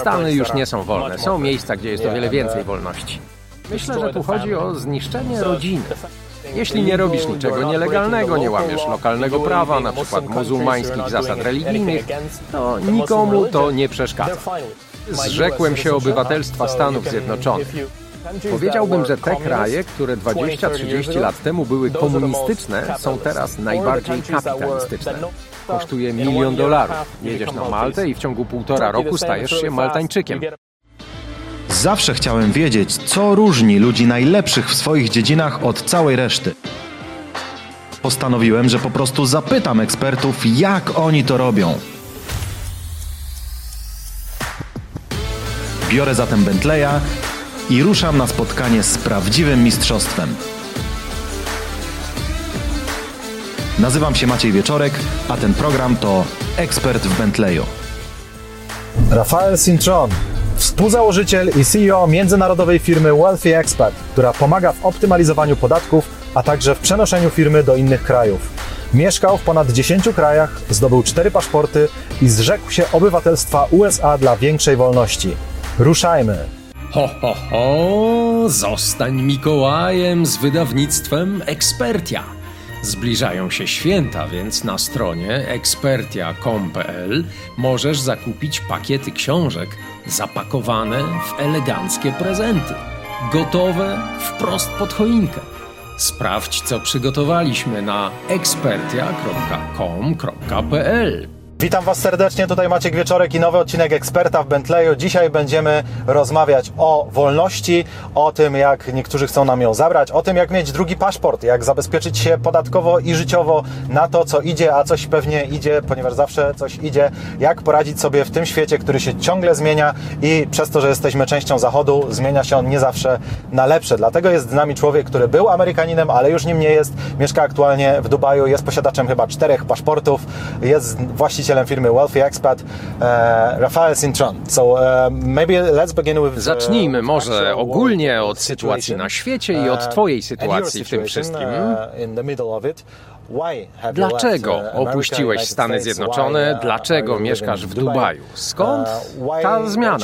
Stany już nie są wolne. Są miejsca, gdzie jest o wiele więcej wolności. Myślę, że tu chodzi o zniszczenie rodziny. Jeśli nie robisz niczego nielegalnego, nie łamiesz lokalnego prawa, na przykład muzułmańskich zasad religijnych, to nikomu to nie przeszkadza. Zrzekłem się obywatelstwa Stanów Zjednoczonych. Powiedziałbym, że te kraje, które 20-30 lat temu były komunistyczne, są teraz najbardziej kapitalistyczne. Kosztuje $1 milion. Jedziesz na Maltę i w ciągu 1,5 roku stajesz się Maltańczykiem. Zawsze chciałem wiedzieć, co różni ludzi najlepszych w swoich dziedzinach od całej reszty. Postanowiłem, że po prostu zapytam ekspertów, jak oni to robią. Biorę zatem Bentleya i ruszam na spotkanie z prawdziwym mistrzostwem. Nazywam się Maciej Wieczorek, a ten program to Ekspert w Bentleyu. Rafael Cintron, współzałożyciel i CEO międzynarodowej firmy Wealthy Expert, która pomaga w optymalizowaniu podatków, a także w przenoszeniu firmy do innych krajów. Mieszkał w ponad 10 krajach, zdobył 4 paszporty i zrzekł się obywatelstwa USA dla większej wolności. Ruszajmy! Ho, ho, ho! Zostań Mikołajem z wydawnictwem Expertia. Zbliżają się święta, więc na stronie expertia.com.pl możesz zakupić pakiety książek zapakowane w eleganckie prezenty. Gotowe wprost pod choinkę. Sprawdź, co przygotowaliśmy na expertia.com.pl. Witam Was serdecznie, tutaj Maciek Wieczorek i nowy odcinek Eksperta w Bentleyu. Dzisiaj będziemy rozmawiać o wolności, o tym, jak niektórzy chcą nam ją zabrać, o tym, jak mieć drugi paszport, jak zabezpieczyć się podatkowo i życiowo na to, co idzie, a coś pewnie idzie, ponieważ zawsze coś idzie, jak poradzić sobie w tym świecie, który się ciągle zmienia i przez to, że jesteśmy częścią Zachodu, zmienia się on nie zawsze na lepsze. Dlatego jest z nami człowiek, który był Amerykaninem, ale już nim nie jest, mieszka aktualnie w Dubaju, jest posiadaczem chyba 4 paszportów, jest właścicielem firmy Wealthy Expert, Rafael Cintron. Zacznijmy może ogólnie od sytuacji na świecie i od Twojej sytuacji w tym wszystkim. Dlaczego opuściłeś Stany Zjednoczone? Dlaczego mieszkasz w Dubaju? Skąd ta zmiana?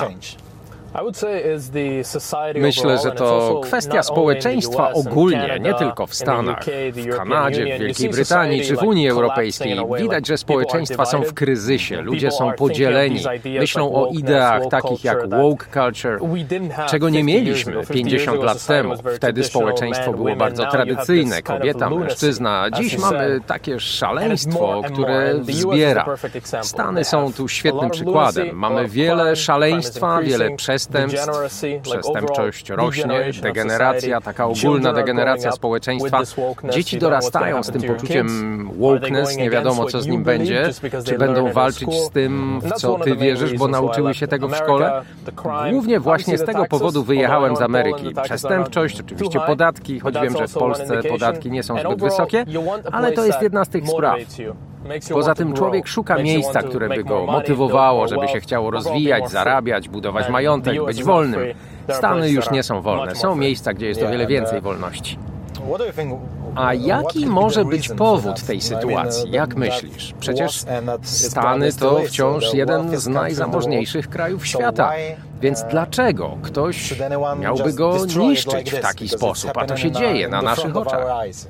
Myślę, że to kwestia społeczeństwa ogólnie, nie tylko w Stanach. W Kanadzie, w Wielkiej Brytanii czy w Unii Europejskiej widać, że społeczeństwa są w kryzysie. Ludzie są podzieleni. Myślą o ideach takich jak woke culture, czego nie mieliśmy 50 lat temu. Wtedy społeczeństwo było bardzo tradycyjne. Kobieta, mężczyzna. Dziś mamy takie szaleństwo, które wzbiera. Stany są tu świetnym przykładem. Mamy wiele szaleństwa, wiele przestępczość rośnie, degeneracja, taka ogólna degeneracja społeczeństwa. Dzieci dorastają z tym poczuciem wokeness, nie wiadomo co z nim będzie, czy będą walczyć z tym, w co ty wierzysz, bo nauczyły się tego w szkole. Głównie właśnie z tego powodu wyjechałem z Ameryki. Przestępczość, oczywiście podatki, choć wiem, że w Polsce podatki nie są zbyt wysokie, ale to jest jedna z tych spraw. Poza tym człowiek szuka miejsca, które by go motywowało, żeby się chciało rozwijać, zarabiać, budować majątek, być wolnym. Stany już nie są wolne. Są miejsca, gdzie jest o wiele więcej wolności. A jaki może być powód tej sytuacji? Jak myślisz? Przecież Stany to wciąż jeden z najzamożniejszych krajów świata. Więc dlaczego ktoś miałby go niszczyć w taki sposób? A to się dzieje na naszych oczach.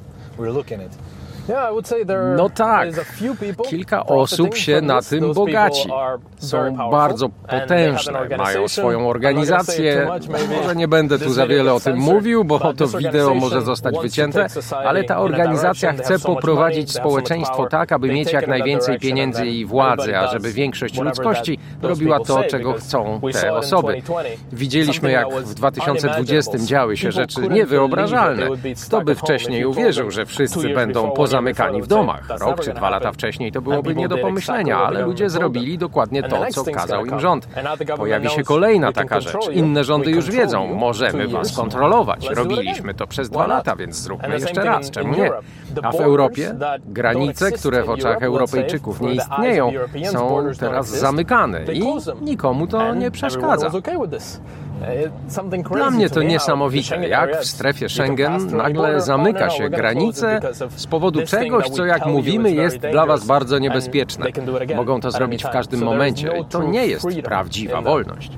No tak, kilka osób się na tym bogaci. Są bardzo potężne, mają swoją organizację. Może nie będę tu za wiele o tym mówił, bo to wideo może zostać wycięte, ale ta organizacja chce poprowadzić społeczeństwo tak, aby mieć jak najwięcej pieniędzy i władzy, a żeby większość ludzkości robiła to, czego chcą te osoby. Widzieliśmy, jak w 2020 działy się rzeczy niewyobrażalne. Kto by wcześniej uwierzył, że wszyscy będą pozamykani w domach? Rok czy 2 lata wcześniej to byłoby nie do pomyślenia, ale ludzie zrobili dokładnie to, co kazał im rząd. Pojawi się kolejna taka rzecz. Inne rządy już wiedzą, możemy was kontrolować. Robiliśmy to przez 2 lata, więc zróbmy jeszcze raz. Czemu nie? A w Europie granice, które w oczach Europejczyków nie istnieją, są teraz zamykane i nikomu to nie przeszkadza. Dla mnie to niesamowite, jak w strefie Schengen nagle zamyka się granice z powodu czegoś, co jak mówimy jest dla was bardzo niebezpieczne. Mogą to zrobić w każdym momencie i to nie jest prawdziwa wolność.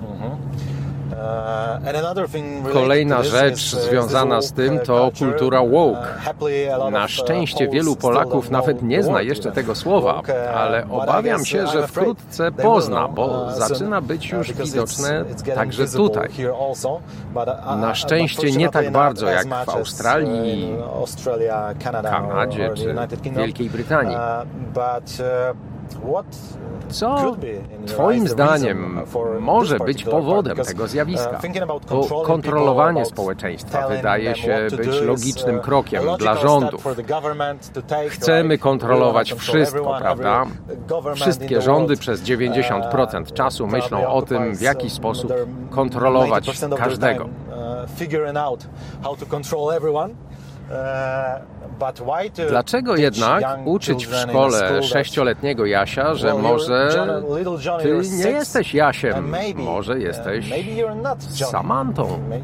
Kolejna rzecz związana z tym to kultura woke. Na szczęście wielu Polaków nawet nie zna jeszcze tego słowa, ale obawiam się, że wkrótce pozna, bo zaczyna być już widoczne także tutaj. Na szczęście nie tak bardzo jak w Australii, Kanadzie czy Wielkiej Brytanii. Co Twoim zdaniem może być powodem tego zjawiska? Bo kontrolowanie społeczeństwa wydaje się być logicznym krokiem dla rządów. Chcemy kontrolować wszystko, prawda? Wszystkie rządy przez 90% czasu myślą o tym, w jaki sposób kontrolować każdego. Dlaczego jednak uczyć w szkole 6-letniego Jasia, że może ty nie jesteś Jasiem, może jesteś Samantą?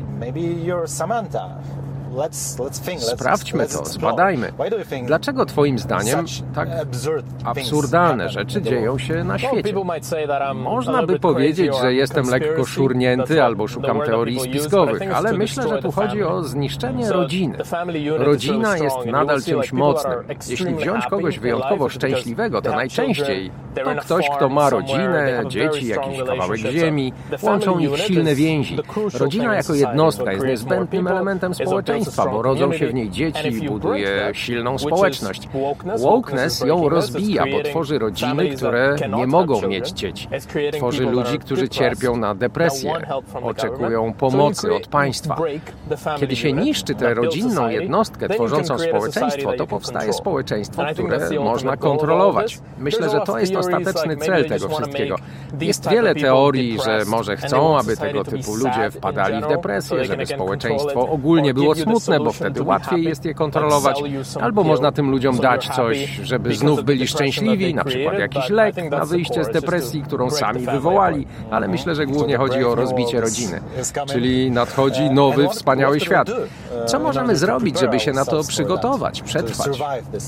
Sprawdźmy to, zbadajmy. Dlaczego twoim zdaniem tak absurdalne rzeczy dzieją się na świecie? Można by powiedzieć, że jestem lekko szurnięty albo szukam teorii spiskowych, ale myślę, że tu chodzi o zniszczenie rodziny. Rodzina jest nadal czymś mocnym. Jeśli wziąć kogoś wyjątkowo szczęśliwego, to najczęściej to ktoś, kto ma rodzinę, dzieci, jakiś kawałek ziemi, łączą ich silne więzi. Rodzina jako jednostka jest niezbędnym elementem społeczeństwa, bo rodzą się w niej dzieci i buduje silną społeczność. Wokeness ją rozbija, bo tworzy rodziny, które nie mogą mieć dzieci. Tworzy ludzi, którzy cierpią na depresję, oczekują pomocy od państwa. Kiedy się niszczy tę rodzinną jednostkę tworzącą społeczeństwo, to powstaje społeczeństwo, które można kontrolować. Myślę, że to jest ostateczny cel tego wszystkiego. Jest wiele teorii, że może chcą, aby tego typu ludzie wpadali w depresję, żeby społeczeństwo ogólnie było smutne, bo wtedy łatwiej jest je kontrolować, albo można tym ludziom dać coś, żeby znów byli szczęśliwi, na przykład jakiś lek na wyjście z depresji, którą sami wywołali, ale myślę, że głównie chodzi o rozbicie rodziny, czyli nadchodzi nowy, wspaniały świat. Co możemy zrobić, żeby się na to przygotować, przetrwać?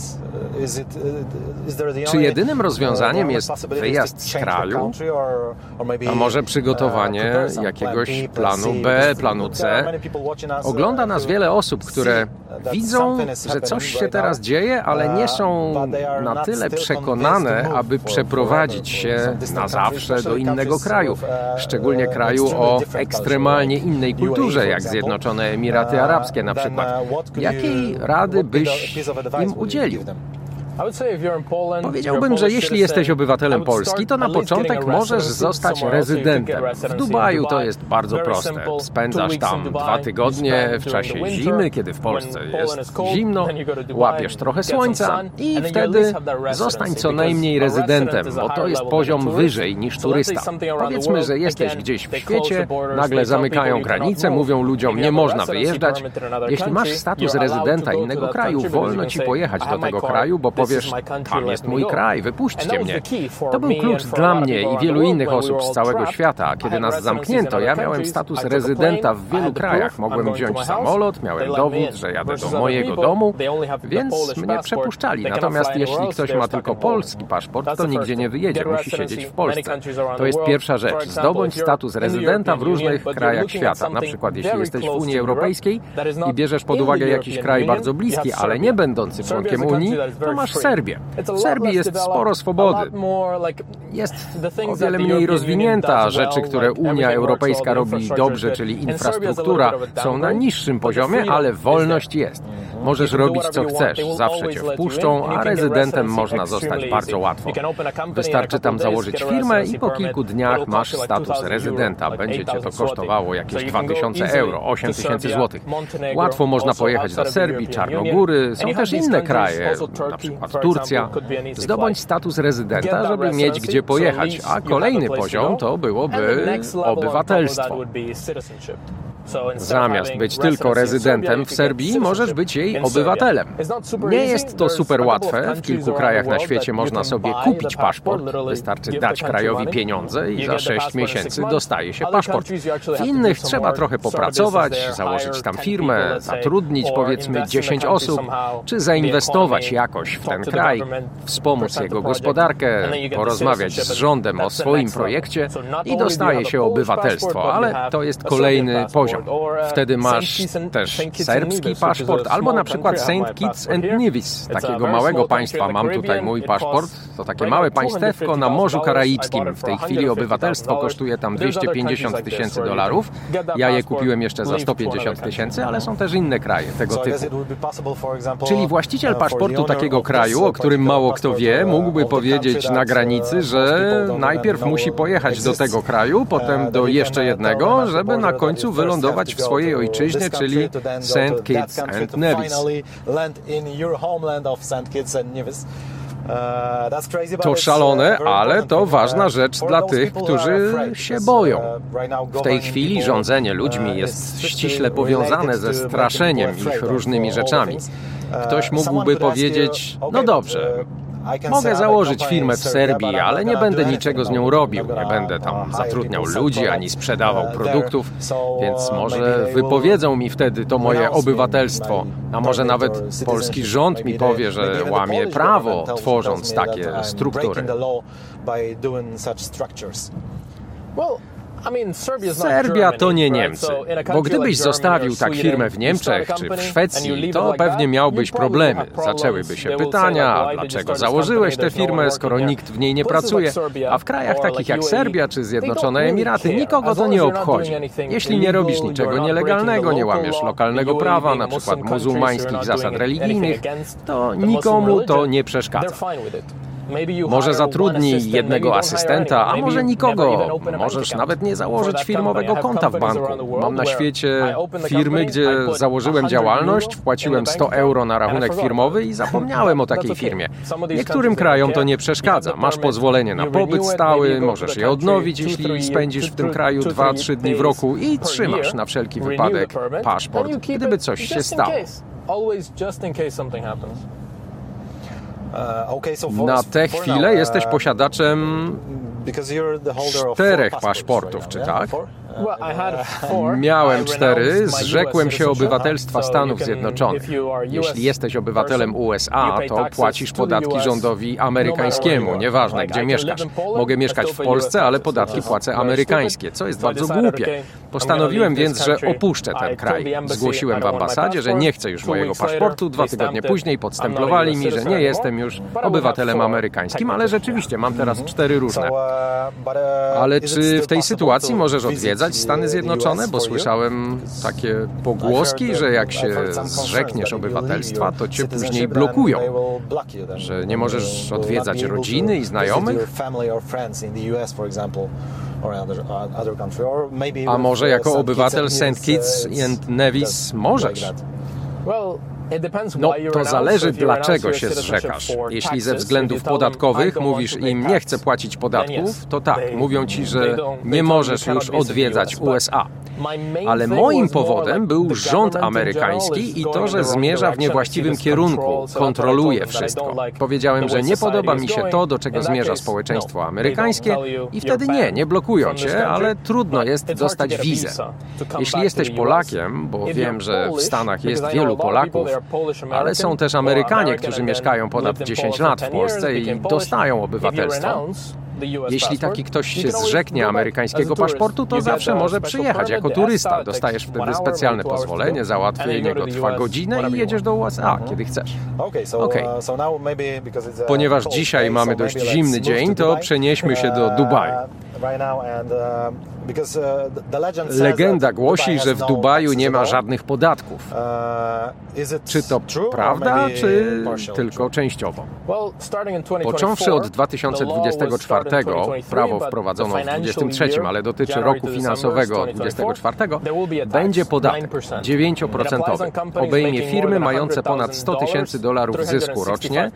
Czy jedynym rozwiązaniem jest wyjazd z kraju? A może przygotowanie jakiegoś planu B, planu C? Ogląda nas wiele osób, które widzą, że coś się teraz dzieje, ale nie są na tyle przekonane, aby przeprowadzić się na zawsze do innego kraju. Szczególnie kraju o ekstremalnie innej kulturze, jak Zjednoczone Emiraty Arabskie na przykład. Jakiej rady byś im udzielił? Powiedziałbym, że jeśli jesteś obywatelem Polski, to na początek możesz zostać rezydentem. W Dubaju to jest bardzo proste. Spędzasz tam 2 tygodnie w czasie zimy, kiedy w Polsce jest zimno, łapiesz trochę słońca i wtedy zostań co najmniej rezydentem, bo to jest poziom wyżej niż turysta. Powiedzmy, że jesteś gdzieś w świecie, nagle zamykają granice, mówią ludziom, nie można wyjeżdżać. Jeśli masz status rezydenta innego kraju, wolno ci pojechać do tego kraju, bo powiesz, tam jest mój kraj, wypuśćcie mnie. To był klucz dla mnie i wielu innych osób z całego świata. Kiedy nas zamknięto, ja miałem status rezydenta w wielu krajach. Mogłem wziąć samolot, miałem dowód, że jadę do mojego domu, więc mnie przepuszczali. Natomiast jeśli ktoś ma tylko polski paszport, to nigdzie nie wyjedzie, musi siedzieć w Polsce. To jest pierwsza rzecz. Zdobądź status rezydenta w różnych krajach świata. Na przykład jeśli jesteś w Unii Europejskiej i bierzesz pod uwagę jakiś kraj bardzo bliski, ale nie będący członkiem Unii, to masz Serbię. W Serbii jest sporo swobody. Jest o wiele mniej rozwinięta. Rzeczy, które Unia Europejska robi dobrze, czyli infrastruktura, są na niższym poziomie, ale wolność jest. Możesz robić co chcesz, zawsze cię wpuszczą, a rezydentem można zostać bardzo łatwo. Wystarczy tam założyć firmę i po kilku dniach masz status rezydenta. Będzie cię to kosztowało jakieś 2000 euro, 8000 złotych. Łatwo można pojechać do Serbii, Czarnogóry, są też inne kraje, na przykład Turcja. Zdobądź status rezydenta, żeby mieć gdzie pojechać, a kolejny poziom to byłoby obywatelstwo. Zamiast być tylko rezydentem w Serbii, możesz być jej obywatelem. Nie jest to super łatwe. W kilku krajach na świecie można sobie kupić paszport. Wystarczy dać krajowi pieniądze i za 6 miesięcy dostaje się paszport. W innych trzeba trochę popracować, założyć tam firmę, zatrudnić powiedzmy 10 osób, czy zainwestować jakoś w ten kraj, wspomóc jego gospodarkę, porozmawiać z rządem o swoim projekcie i dostaje się obywatelstwo, ale to jest kolejny poziom. Wtedy masz też serbski paszport albo na przykład St. Kitts and Nevis, takiego małego państwa. Mam tutaj mój paszport. To takie małe państewko na Morzu Karaibskim. W tej chwili obywatelstwo kosztuje tam $250,000. Ja je kupiłem jeszcze za $150,000, ale są też inne kraje tego typu. Czyli właściciel paszportu takiego kraju, o którym mało kto wie, mógłby powiedzieć na granicy, że najpierw musi pojechać do tego kraju, potem do jeszcze jednego, żeby na końcu wylądować w swojej ojczyźnie, czyli St. Kitts and Nevis. To szalone, ale to ważna rzecz dla tych, którzy się boją. W tej chwili rządzenie ludźmi jest ściśle powiązane ze straszeniem ich różnymi rzeczami. Ktoś mógłby powiedzieć, no dobrze, mogę założyć firmę w Serbii, ale nie będę niczego z nią robił. Nie będę tam zatrudniał ludzi ani sprzedawał produktów, więc może wypowiedzą mi wtedy to moje obywatelstwo. A może nawet polski rząd mi powie, że łamie prawo, tworząc takie struktury. Serbia to nie Niemcy, bo gdybyś zostawił tak firmę w Niemczech czy w Szwecji, to pewnie miałbyś problemy. Zaczęłyby się pytania, a dlaczego założyłeś tę firmę, skoro nikt w niej nie pracuje? A w krajach takich jak Serbia czy Zjednoczone Emiraty nikogo to nie obchodzi. Jeśli nie robisz niczego nielegalnego, nie łamiesz lokalnego prawa, na przykład muzułmańskich zasad religijnych, to nikomu to nie przeszkadza. Może zatrudnij jednego asystenta, a może nikogo. Możesz nawet nie założyć firmowego konta w banku. Mam na świecie firmy, gdzie założyłem działalność, wpłaciłem €100 na rachunek firmowy i zapomniałem o takiej firmie. Niektórym krajom to nie przeszkadza. Masz pozwolenie na pobyt stały, możesz je odnowić, jeśli spędzisz w tym kraju 2-3 dni w roku i trzymasz na wszelki wypadek paszport, gdyby coś się stało. Na tę chwilę jesteś posiadaczem 4 paszportów, czy tak? Miałem 4, zrzekłem się obywatelstwa Stanów Zjednoczonych. Jeśli jesteś obywatelem USA, to płacisz podatki rządowi amerykańskiemu, nieważne gdzie mieszkasz. Mogę mieszkać w Polsce, ale podatki płacę amerykańskie, co jest bardzo głupie. Postanowiłem więc, że opuszczę ten kraj. Zgłosiłem w ambasadzie, że nie chcę już mojego paszportu. 2 tygodnie później podstemplowali mi, że nie jestem już obywatelem amerykańskim, ale rzeczywiście mam teraz 4 różne. Ale czy w tej sytuacji możesz odwiedzać Stany Zjednoczone? Bo słyszałem takie pogłoski, że jak się zrzekniesz obywatelstwa, to cię później blokują. Że nie możesz odwiedzać rodziny i znajomych? A może jako obywatel St. Kitts and Nevis możesz? No, to zależy, dlaczego się zrzekasz. Jeśli ze względów podatkowych mówisz im, nie chcę płacić podatków, to tak, mówią ci, że nie możesz już odwiedzać USA. Ale moim powodem był rząd amerykański i to, że zmierza w niewłaściwym kierunku, kontroluje wszystko. Powiedziałem, że nie podoba mi się to, do czego zmierza społeczeństwo amerykańskie i wtedy nie blokują cię, ale trudno jest dostać wizę. Jeśli jesteś Polakiem, bo wiem, że w Stanach jest wielu Polaków, ale są też Amerykanie, którzy mieszkają ponad 10 lat w Polsce i dostają obywatelstwo. Jeśli taki ktoś się zrzeknie amerykańskiego paszportu, to zawsze może przyjechać jako turysta. Dostajesz wtedy specjalne pozwolenie, załatwienie go trwa godzinę i jedziesz do USA, kiedy chcesz. Ponieważ dzisiaj mamy dość zimny dzień, to przenieśmy się do Dubaju. Legenda głosi, że w Dubaju nie ma żadnych podatków. Czy to prawda, czy tylko częściowo? Począwszy od 2024, prawo wprowadzono w 2023, ale dotyczy roku finansowego 2024, będzie podatek 9%. Obejmie firmy mające ponad $100,000 zysku rocznie,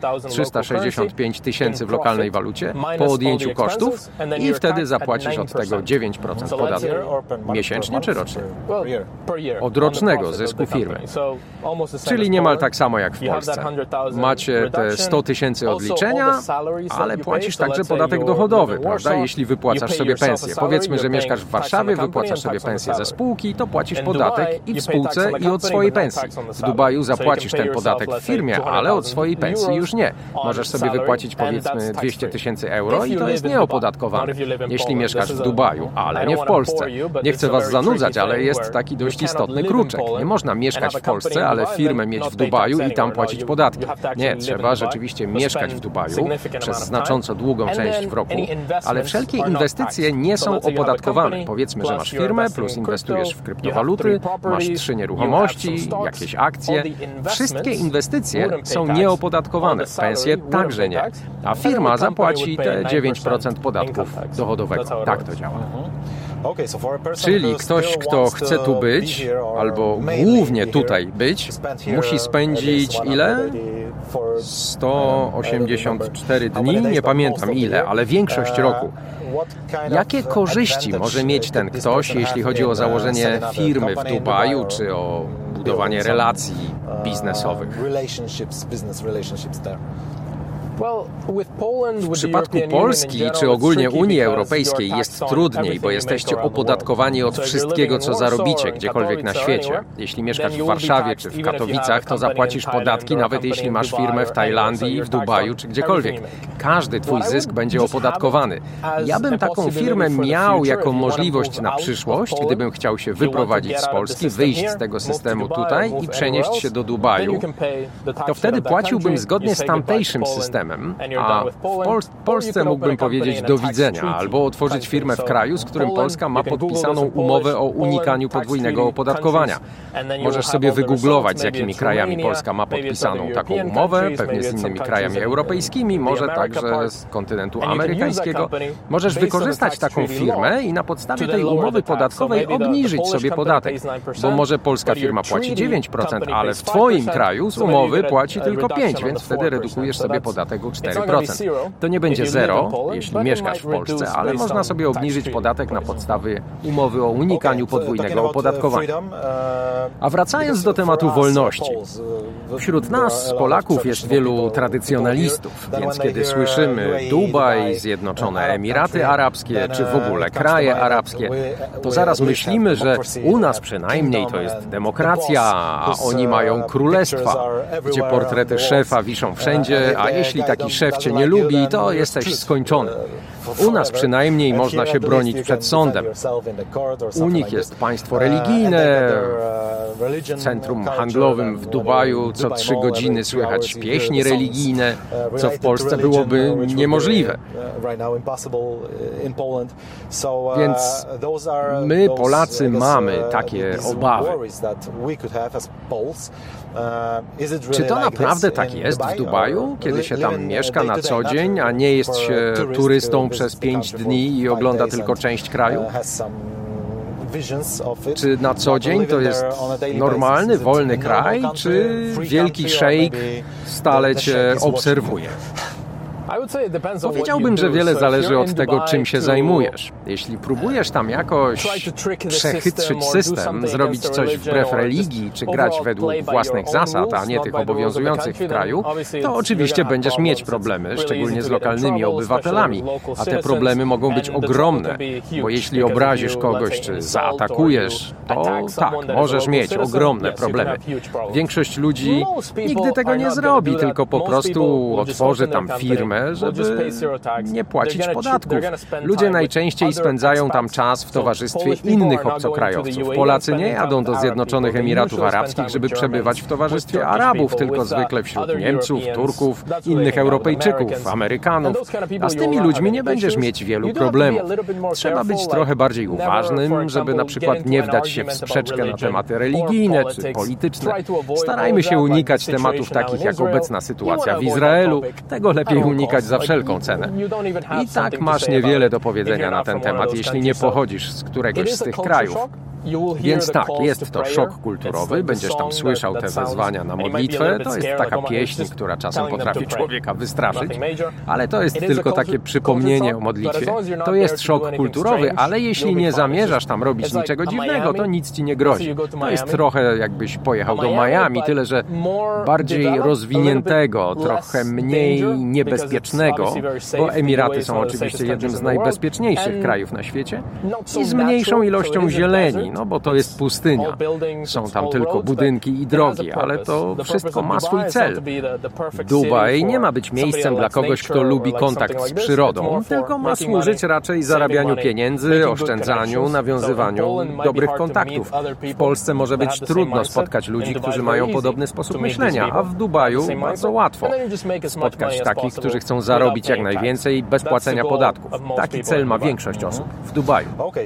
365 000 w lokalnej walucie, po odjęciu kosztów i wtedy zapłacisz od tego 9%. podatku. Miesięcznie czy rocznie? Od rocznego zysku firmy. Czyli niemal tak samo jak w Polsce. Macie te 100 tysięcy odliczenia, ale płacisz także podatek dochodowy, prawda? Jeśli wypłacasz sobie pensję. Powiedzmy, że mieszkasz w Warszawie, wypłacasz sobie pensję ze spółki, to płacisz podatek i w spółce, i od swojej pensji. W Dubaju zapłacisz ten podatek w firmie, ale od swojej pensji już nie. Możesz sobie wypłacić powiedzmy 200 tysięcy euro i to jest nieopodatkowane, jeśli mieszkasz w Dubaju, ale nie w Polsce. Nie chcę was zanudzać, ale jest taki dość istotny kruczek. Nie można mieszkać w Polsce, ale firmę mieć w Dubaju i tam płacić podatki. Nie, trzeba rzeczywiście mieszkać w Dubaju przez znacząco długą część w roku, ale wszelkie inwestycje nie są opodatkowane. Powiedzmy, że masz firmę, plus inwestujesz w kryptowaluty, masz 3 nieruchomości, jakieś akcje. Wszystkie inwestycje są nieopodatkowane. Pensje także nie. A firma zapłaci te 9% podatków dochodowego. Tak to działa. Czyli ktoś, kto chce tu być, albo głównie tutaj być, musi spędzić ile? 184 dni? Nie pamiętam ile, ale większość roku. Jakie korzyści może mieć ten ktoś, jeśli chodzi o założenie firmy w Dubaju, czy o budowanie relacji biznesowych? W przypadku Polski czy ogólnie Unii Europejskiej jest trudniej, bo jesteście opodatkowani od wszystkiego, co zarobicie gdziekolwiek na świecie. Jeśli mieszkasz w Warszawie czy w Katowicach, to zapłacisz podatki, nawet jeśli masz firmę w Tajlandii, w Dubaju czy gdziekolwiek. Każdy twój zysk będzie opodatkowany. Ja bym taką firmę miał jako możliwość na przyszłość, gdybym chciał się wyprowadzić z Polski, wyjść z tego systemu tutaj i przenieść się do Dubaju, to wtedy płaciłbym zgodnie z tamtejszym systemem. A w Polsce mógłbym powiedzieć do widzenia albo otworzyć firmę w kraju, z którym Polska ma podpisaną umowę o unikaniu podwójnego opodatkowania. Możesz sobie wygooglować, z jakimi krajami Polska ma podpisaną taką umowę, pewnie z innymi krajami europejskimi, może także z kontynentu amerykańskiego. Możesz wykorzystać taką firmę i na podstawie tej umowy podatkowej obniżyć sobie podatek, bo może polska firma płaci 9%, ale w twoim kraju z umowy płaci tylko 5%, więc wtedy redukujesz sobie podatek o 4%. To nie będzie 0, jeśli mieszkasz w Polsce, ale można sobie obniżyć podatek na podstawie umowy o unikaniu podwójnego opodatkowania. A wracając do tematu wolności. Wśród nas, Polaków, jest wielu tradycjonalistów, więc kiedy słyszymy Dubaj, Zjednoczone Emiraty Arabskie, czy w ogóle kraje arabskie, to zaraz myślimy, że u nas przynajmniej to jest demokracja, a oni mają królestwa, gdzie portrety szefa wiszą wszędzie, a jeśli taki szef cię nie lubi, to jesteś skończony. U nas przynajmniej można się bronić przed sądem. U nich jest państwo religijne, w centrum handlowym w Dubaju co 3 godziny słychać pieśni religijne, co w Polsce byłoby niemożliwe. Więc my, Polacy, mamy takie obawy. Czy to naprawdę tak jest w Dubaju, kiedy się tam mieszka na co dzień, a nie jest się turystą przez 5 dni i ogląda tylko część kraju? Czy na co dzień to jest normalny, wolny kraj, czy wielki szejk stale cię obserwuje? Powiedziałbym, że wiele zależy od tego, czym się zajmujesz. Jeśli próbujesz tam jakoś przechytrzyć system, zrobić coś wbrew religii, czy grać według własnych zasad, a nie tych obowiązujących w kraju, to oczywiście będziesz mieć problemy, szczególnie z lokalnymi obywatelami. A te problemy mogą być ogromne, bo jeśli obrazisz kogoś, czy zaatakujesz, to tak, możesz mieć ogromne problemy. Większość ludzi nigdy tego nie zrobi, tylko po prostu otworzy tam firmę, żeby nie płacić podatków. Ludzie najczęściej spędzają tam czas w towarzystwie innych obcokrajowców. Polacy nie jadą do Zjednoczonych Emiratów Arabskich, żeby przebywać w towarzystwie Arabów, tylko zwykle wśród Niemców, Turków, innych Europejczyków, Amerykanów. A z tymi ludźmi nie będziesz mieć wielu problemów. Trzeba być trochę bardziej uważnym, żeby na przykład nie wdać się w sprzeczkę na tematy religijne czy polityczne. Starajmy się unikać tematów takich jak obecna sytuacja w Izraelu. Tego lepiej unikać za wszelką cenę. I tak masz niewiele do powiedzenia na ten temat, jeśli nie pochodzisz z któregoś z tych krajów. Więc tak, jest to szok kulturowy, będziesz tam słyszał te wezwania na modlitwę, to jest taka pieśń, która czasem potrafi człowieka wystraszyć, ale to jest tylko takie przypomnienie o modlitwie. To jest szok kulturowy, ale jeśli nie zamierzasz tam robić niczego dziwnego, to nic ci nie grozi. To jest trochę jakbyś pojechał do Miami, tyle że bardziej rozwiniętego, trochę mniej niebezpiecznego, bo Emiraty są oczywiście jednym z najbezpieczniejszych krajów na świecie i z mniejszą ilością zieleni, no bo to jest pustynia. Są tam tylko budynki i drogi, ale to wszystko ma swój cel. Dubaj nie ma być miejscem dla kogoś, kto lubi kontakt z przyrodą, tylko ma służyć raczej zarabianiu pieniędzy, oszczędzaniu, nawiązywaniu dobrych kontaktów. W Polsce może być trudno spotkać ludzi, którzy mają podobny sposób myślenia, a w Dubaju bardzo łatwo spotkać takich, którzy chcą zarobić jak najwięcej bez płacenia podatków. Taki cel ma większość osób w Dubaju.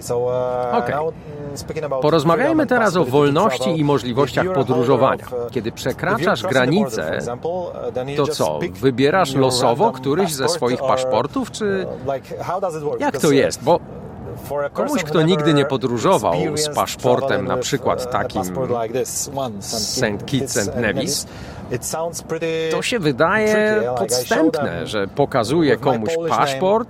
Porozmawiajmy teraz o wolności i możliwościach podróżowania. Kiedy przekraczasz granicę, to co? Wybierasz losowo któryś ze swoich paszportów, czy jak to jest? Bo komuś, kto nigdy nie podróżował z paszportem, na przykład takim St. Kitts and Nevis, to się wydaje podstępne, że pokazuje komuś paszport,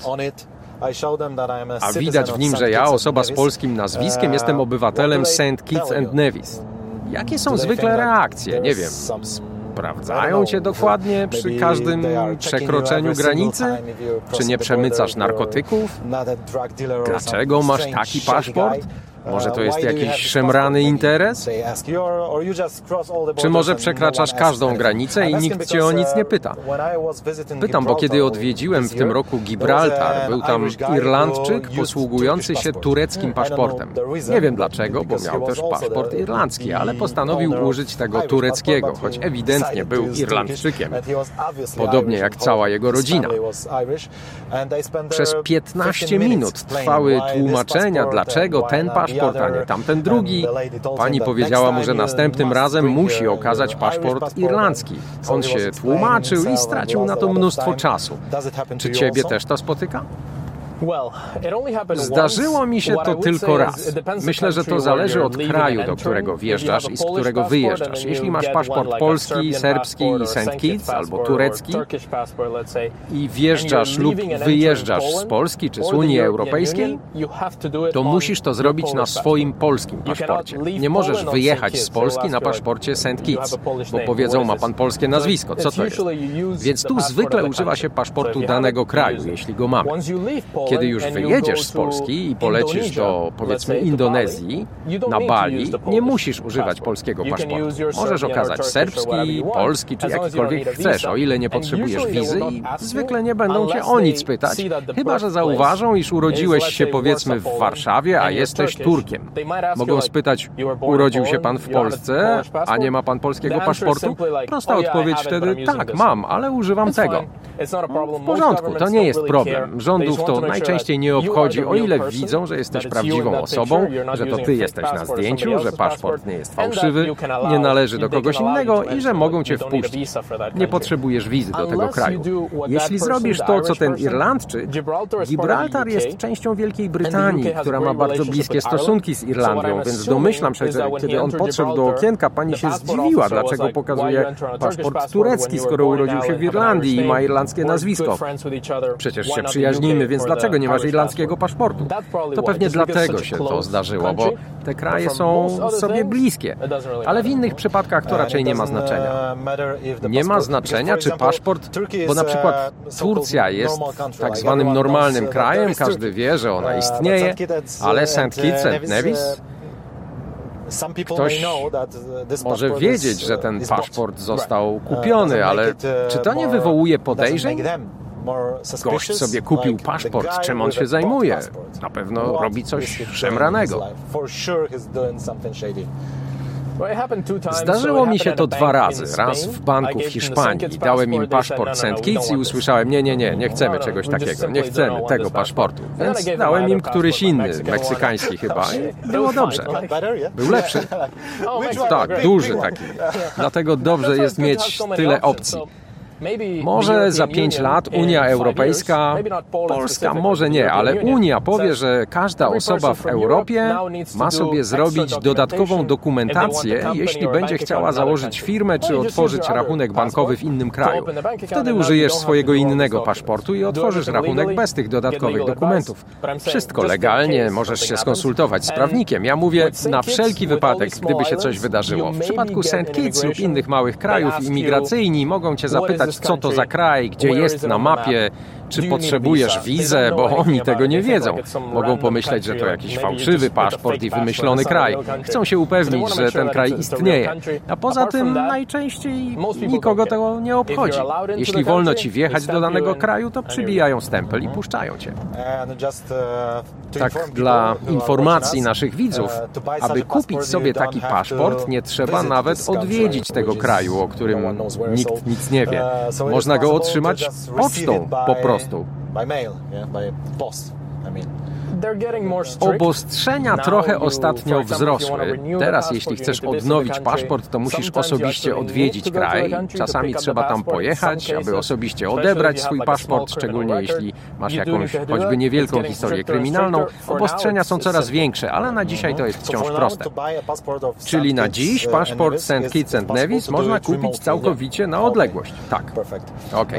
a widać w nim, że ja, osoba z polskim nazwiskiem, jestem obywatelem St. Kitts and Nevis. Jakie są zwykle reakcje? Nie wiem. Sprawdzają cię dokładnie przy każdym przekroczeniu granicy? Czy nie przemycasz narkotyków? Dlaczego masz taki paszport? Może to jest jakiś szemrany interes? Czy może przekraczasz każdą granicę i nikt cię o nic nie pyta? Pytam, bo kiedy odwiedziłem w tym roku Gibraltar, był tam Irlandczyk posługujący się tureckim paszportem. Nie wiem dlaczego, bo miał też paszport irlandzki, ale postanowił użyć tego tureckiego, choć ewidentnie był Irlandczykiem. Podobnie jak cała jego rodzina. Przez 15 minut trwały tłumaczenia, dlaczego ten paszport, a nie tamten drugi. Pani powiedziała mu, że następnym razem musi okazać paszport irlandzki. On się tłumaczył i stracił na to mnóstwo czasu. Czy ciebie też to spotyka? Zdarzyło mi się to tylko raz. Myślę, że to zależy od kraju, do którego wjeżdżasz i z którego wyjeżdżasz. Jeśli masz paszport polski, serbski i St. Kitts albo turecki i wjeżdżasz lub wyjeżdżasz z Polski czy z Unii Europejskiej, to musisz to zrobić na swoim polskim paszporcie. Nie możesz wyjechać z Polski na paszporcie St. Kitts, bo powiedzą, ma pan polskie nazwisko. Co to jest? Więc tu zwykle używa się paszportu danego kraju, jeśli go mamy. Kiedy już wyjedziesz z Polski i polecisz do, powiedzmy, Indonezji, na Bali, nie musisz używać polskiego paszportu. Możesz okazać serbski, polski czy jakikolwiek chcesz, o ile nie potrzebujesz wizy i zwykle nie będą cię o nic pytać, chyba że zauważą, iż urodziłeś się, powiedzmy, w Warszawie, a jesteś Turkiem. Mogą spytać, urodził się pan w Polsce, a nie ma pan polskiego paszportu? Prosta odpowiedź wtedy, tak, mam, ale używam tego. W porządku, to nie jest problem. Rządów to najczęściej nie obchodzi, o ile widzą, że jesteś prawdziwą osobą, że to ty jesteś na zdjęciu, że paszport nie jest fałszywy, nie należy do kogoś innego i że mogą cię wpuścić. Nie potrzebujesz wizy do tego kraju. Jeśli zrobisz to, co ten Irlandczyk, Gibraltar jest częścią Wielkiej Brytanii, która ma bardzo bliskie stosunki z Irlandią, więc domyślam się, że kiedy on podszedł do okienka, pani się zdziwiła, dlaczego pokazuje paszport turecki, skoro urodził się w Irlandii i ma irlandzkie nazwisko. Przecież się przyjaźnimy, więc dlaczego nie masz irlandzkiego paszportu? To pewnie dlatego się to zdarzyło, bo te kraje są sobie bliskie. Ale w innych przypadkach to raczej nie ma znaczenia. Nie ma znaczenia, czy paszport, bo na przykład Turcja jest tak zwanym normalnym krajem, każdy wie, że ona istnieje, ale St. Kitts and Nevis? Ktoś może wiedzieć, że ten paszport został kupiony, ale czy to nie wywołuje podejrzeń? Gość sobie kupił paszport, czym on się zajmuje? Na pewno robi coś szemranego. Zdarzyło mi się to 2 razy. Raz w banku w Hiszpanii. Dałem im paszport St. Kitts i usłyszałem, nie chcemy czegoś takiego, nie chcemy tego paszportu. Więc dałem im któryś inny, meksykański chyba. I było dobrze. Był lepszy. Tak, duży taki. Dlatego dobrze jest mieć tyle opcji. Może za 5 lat Unia Europejska, Polska może nie, ale Unia powie, że każda osoba w Europie ma sobie zrobić dodatkową dokumentację, jeśli będzie chciała założyć firmę czy otworzyć rachunek bankowy w innym kraju. Wtedy użyjesz swojego innego paszportu i otworzysz rachunek bez tych dodatkowych dokumentów. Wszystko legalnie, możesz się skonsultować z prawnikiem. Ja mówię na wszelki wypadek, gdyby się coś wydarzyło. W przypadku St. Kitts lub innych małych krajów imigracyjni mogą cię zapytać, co to za kraj, gdzie jest na mapie, czy potrzebujesz wizę, bo oni tego nie wiedzą. Mogą pomyśleć, że to jakiś fałszywy paszport i wymyślony kraj. Chcą się upewnić, że ten kraj istnieje. A poza tym najczęściej nikogo tego nie obchodzi. Jeśli wolno ci wjechać do danego kraju, to przybijają stempel i puszczają cię. Tak dla informacji naszych widzów, aby kupić sobie taki paszport, nie trzeba nawet odwiedzić tego kraju, o którym nikt nic nie wie. Można go otrzymać pocztą po prostu. Obostrzenia trochę ostatnio wzrosły. Teraz, jeśli chcesz odnowić paszport, to musisz osobiście odwiedzić kraj. Czasami trzeba tam pojechać, aby osobiście odebrać swój paszport, szczególnie jeśli masz jakąś choćby niewielką historię kryminalną. Obostrzenia są coraz większe, ale na dzisiaj to jest wciąż proste. Czyli na dziś paszport St. Kitts and Nevis można kupić całkowicie na odległość. Tak. Okej.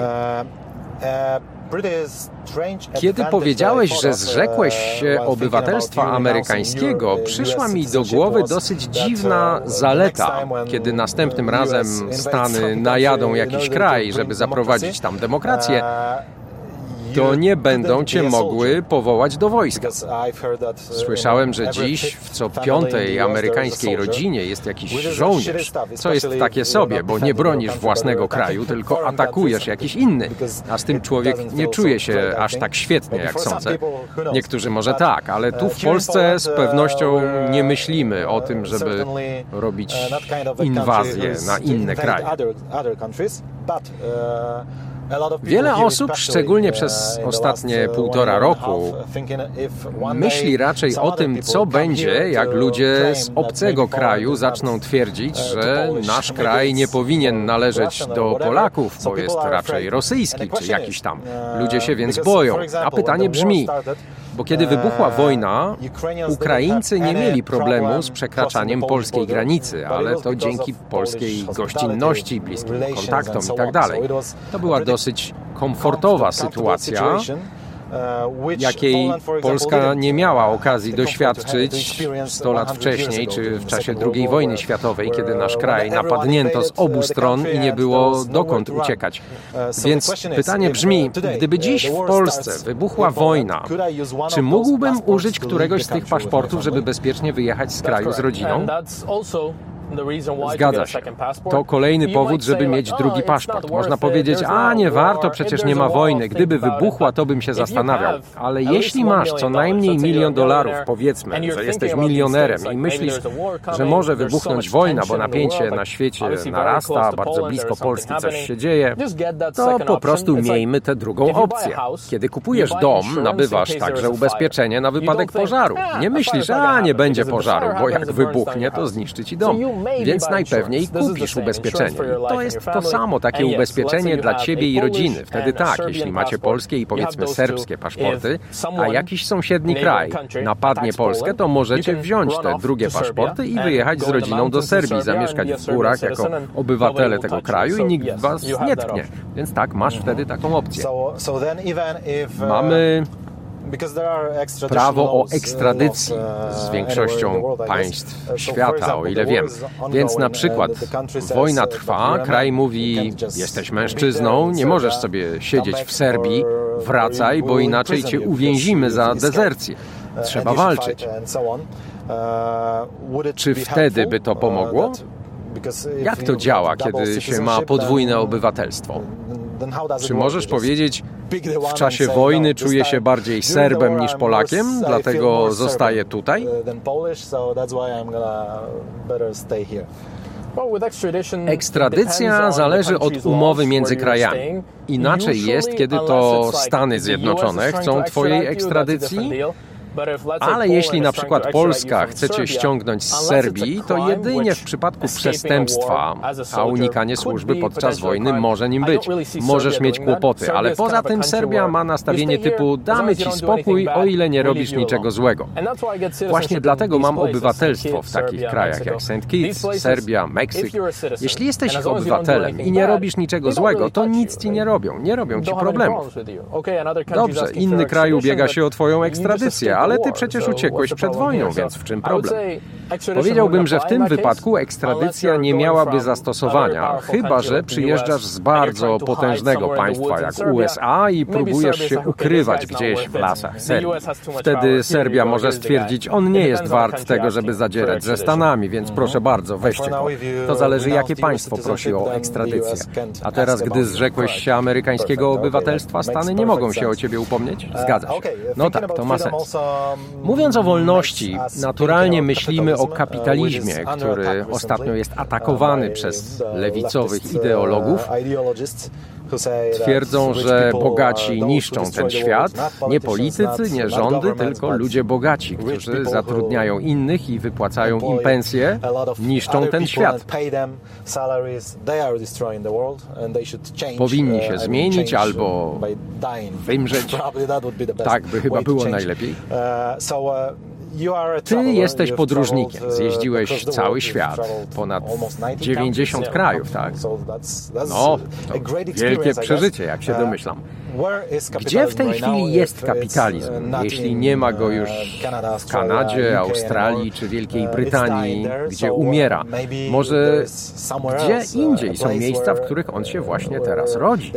Kiedy powiedziałeś, że zrzekłeś się obywatelstwa amerykańskiego, przyszła mi do głowy dosyć dziwna zaleta, kiedy następnym razem Stany najadą jakiś kraj, żeby zaprowadzić tam demokrację, to nie będą cię mogły powołać do wojska. Słyszałem, że dziś w co 5. amerykańskiej rodzinie jest jakiś żołnierz, co jest takie sobie, bo nie bronisz własnego kraju, tylko atakujesz jakiś inny, a z tym człowiek nie czuje się aż tak świetnie, jak sądzę. Niektórzy może tak, ale tu w Polsce z pewnością nie myślimy o tym, żeby robić inwazję na inne kraje. Wiele osób, szczególnie przez ostatnie 1,5 roku, myśli raczej o tym, co będzie, jak ludzie z obcego kraju zaczną twierdzić, że nasz kraj nie powinien należeć do Polaków, bo jest raczej rosyjski czy jakiś tam. Ludzie się więc boją. A pytanie brzmi, bo kiedy wybuchła wojna, Ukraińcy nie mieli problemu z przekraczaniem polskiej granicy, ale to dzięki polskiej gościnności, bliskim kontaktom i tak dalej. To była dosyć komfortowa sytuacja, jakiej Polska nie miała okazji doświadczyć 100 lat wcześniej, czy w czasie II wojny światowej, kiedy nasz kraj napadnięto z obu stron i nie było dokąd uciekać. Więc pytanie brzmi, gdyby dziś w Polsce wybuchła wojna, czy mógłbym użyć któregoś z tych paszportów, żeby bezpiecznie wyjechać z kraju z rodziną? Zgadza się. To kolejny powód, żeby mieć drugi paszport. Można powiedzieć, a nie warto, przecież nie ma wojny. Gdyby wybuchła, to bym się zastanawiał. Ale jeśli masz co najmniej $1 milion, powiedzmy, że jesteś milionerem i myślisz, że może wybuchnąć wojna, bo napięcie na świecie narasta, bardzo blisko Polski coś się dzieje, to po prostu miejmy tę drugą opcję. Kiedy kupujesz dom, nabywasz także ubezpieczenie na wypadek pożaru. Nie myślisz, a nie będzie pożaru, bo jak wybuchnie, to zniszczy ci dom. Więc najpewniej kupisz ubezpieczenie. To jest to samo, takie ubezpieczenie dla ciebie i rodziny. Wtedy tak, jeśli macie polskie i powiedzmy serbskie paszporty, a jakiś sąsiedni kraj napadnie Polskę, to możecie wziąć te drugie paszporty i wyjechać z rodziną do Serbii, zamieszkać w górach jako obywatele tego kraju i nikt was nie tknie. Więc tak, masz wtedy taką opcję. Mamy prawo o ekstradycji z większością państw świata, o ile wiem. Więc na przykład wojna trwa, kraj mówi, jesteś mężczyzną, nie możesz sobie siedzieć w Serbii, wracaj, bo inaczej cię uwięzimy za dezercję. Trzeba walczyć. Czy wtedy by to pomogło? Jak to działa, kiedy się ma podwójne obywatelstwo? Czy możesz powiedzieć, w czasie wojny czuję się bardziej Serbem niż Polakiem, dlatego zostaję tutaj? Ekstradycja zależy od umowy między krajami. Inaczej jest, kiedy to Stany Zjednoczone chcą twojej ekstradycji, Ale jeśli na przykład Polska chce cię ściągnąć z Serbii, to jedynie w przypadku przestępstwa, a unikanie służby podczas wojny może nim być. Możesz mieć kłopoty, ale poza tym Serbia ma nastawienie typu damy ci spokój, o ile nie robisz niczego złego. Właśnie dlatego mam obywatelstwo w takich krajach jak St. Kitts, Serbia, Meksyk. Jeśli jesteś ich obywatelem i nie robisz niczego złego, to nic ci nie robią. Nie robią ci problemów. Dobrze, inny kraj ubiega się o twoją ekstradycję, ale ty przecież uciekłeś przed wojną, więc w czym problem? Powiedziałbym, że w tym wypadku ekstradycja nie miałaby zastosowania, chyba że przyjeżdżasz z bardzo potężnego państwa jak USA i próbujesz się ukrywać gdzieś w lasach Serbii. Wtedy Serbia może stwierdzić, on nie jest wart tego, żeby zadzierać ze Stanami, więc proszę bardzo, weźcie go. To zależy, jakie państwo prosi o ekstradycję. A teraz, gdy zrzekłeś się amerykańskiego obywatelstwa, Stany nie mogą się o ciebie upomnieć? Zgadza się. No tak, to ma sens. Mówiąc o wolności, naturalnie myślimy o kapitalizmie, który ostatnio jest atakowany przez lewicowych ideologów. Twierdzą, że bogaci niszczą ten świat. Nie politycy, nie rządy, tylko ludzie bogaci, którzy zatrudniają innych i wypłacają im pensje, niszczą ten świat. Powinni się zmienić albo wymrzeć. Tak by chyba było najlepiej. Ty jesteś podróżnikiem, zjeździłeś cały świat, ponad 90 krajów, tak? No, to wielkie przeżycie, jak się domyślam. Gdzie w tej chwili jest kapitalizm, jeśli nie ma go już w Kanadzie, Australii czy Wielkiej Brytanii, gdzie umiera? Może gdzie indziej są miejsca, w których on się właśnie teraz rodzi?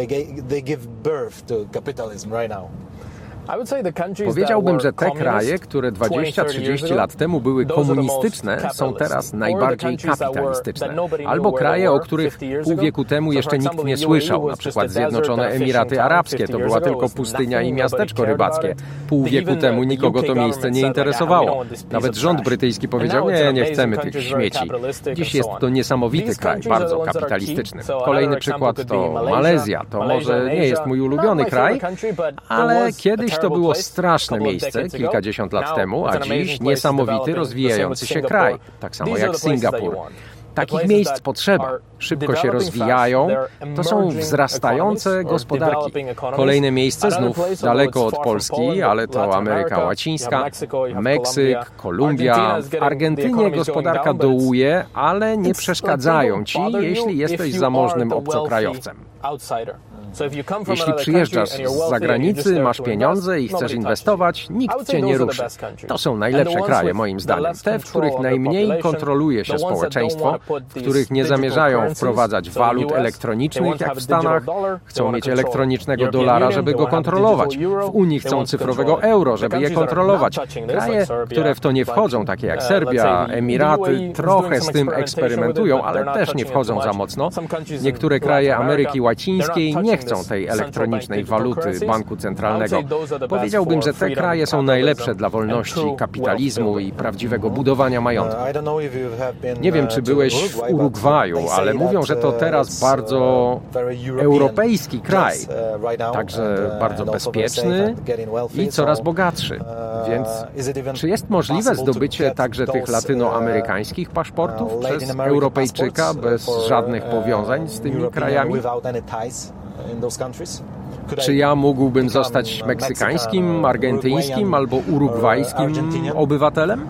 Powiedziałbym, że te kraje, które 20-30 lat temu były komunistyczne, są teraz najbardziej kapitalistyczne. Albo kraje, o których pół wieku temu jeszcze nikt nie słyszał, na przykład Zjednoczone Emiraty Arabskie, to była tylko pustynia i miasteczko rybackie. Pół wieku temu nikogo to miejsce nie interesowało. Nawet rząd brytyjski powiedział, nie chcemy tych śmieci. Dziś jest to niesamowity kraj, bardzo kapitalistyczny. Kolejny przykład to Malezja. To może nie jest mój ulubiony kraj, ale kiedyś to było straszne miejsce kilkadziesiąt lat temu, a dziś niesamowity, rozwijający się kraj, tak samo jak Singapur. Takich miejsc potrzeba. Szybko się rozwijają. To są wzrastające gospodarki. Kolejne miejsce znów daleko od Polski, ale to Ameryka Łacińska, Meksyk, Kolumbia. W Argentynie gospodarka dołuje, ale nie przeszkadzają ci, jeśli jesteś zamożnym obcokrajowcem. Jeśli przyjeżdżasz z zagranicy, masz pieniądze i chcesz inwestować, nikt cię nie ruszy. To są najlepsze kraje, moim zdaniem. Te, w których najmniej kontroluje się społeczeństwo, w których nie zamierzają wprowadzać walut elektronicznych, jak w Stanach. Chcą mieć elektronicznego dolara, żeby go kontrolować. W Unii chcą cyfrowego euro, żeby je kontrolować. Kraje, które w to nie wchodzą, takie jak Serbia, Emiraty, trochę z tym eksperymentują, ale też nie wchodzą za mocno. Niektóre kraje Ameryki Łacińskiej nie chcą tej elektronicznej waluty banku centralnego. Powiedziałbym, że te kraje są najlepsze dla wolności, kapitalizmu i prawdziwego budowania majątku. Nie wiem, czy byłeś w Urugwaju, ale mówią, że to teraz bardzo europejski kraj, także bardzo bezpieczny i coraz bogatszy. Więc czy jest możliwe zdobycie także tych latynoamerykańskich paszportów przez Europejczyka bez żadnych powiązań z tymi krajami? Czy ja mógłbym zostać meksykańskim, argentyńskim albo urugwajskim obywatelem?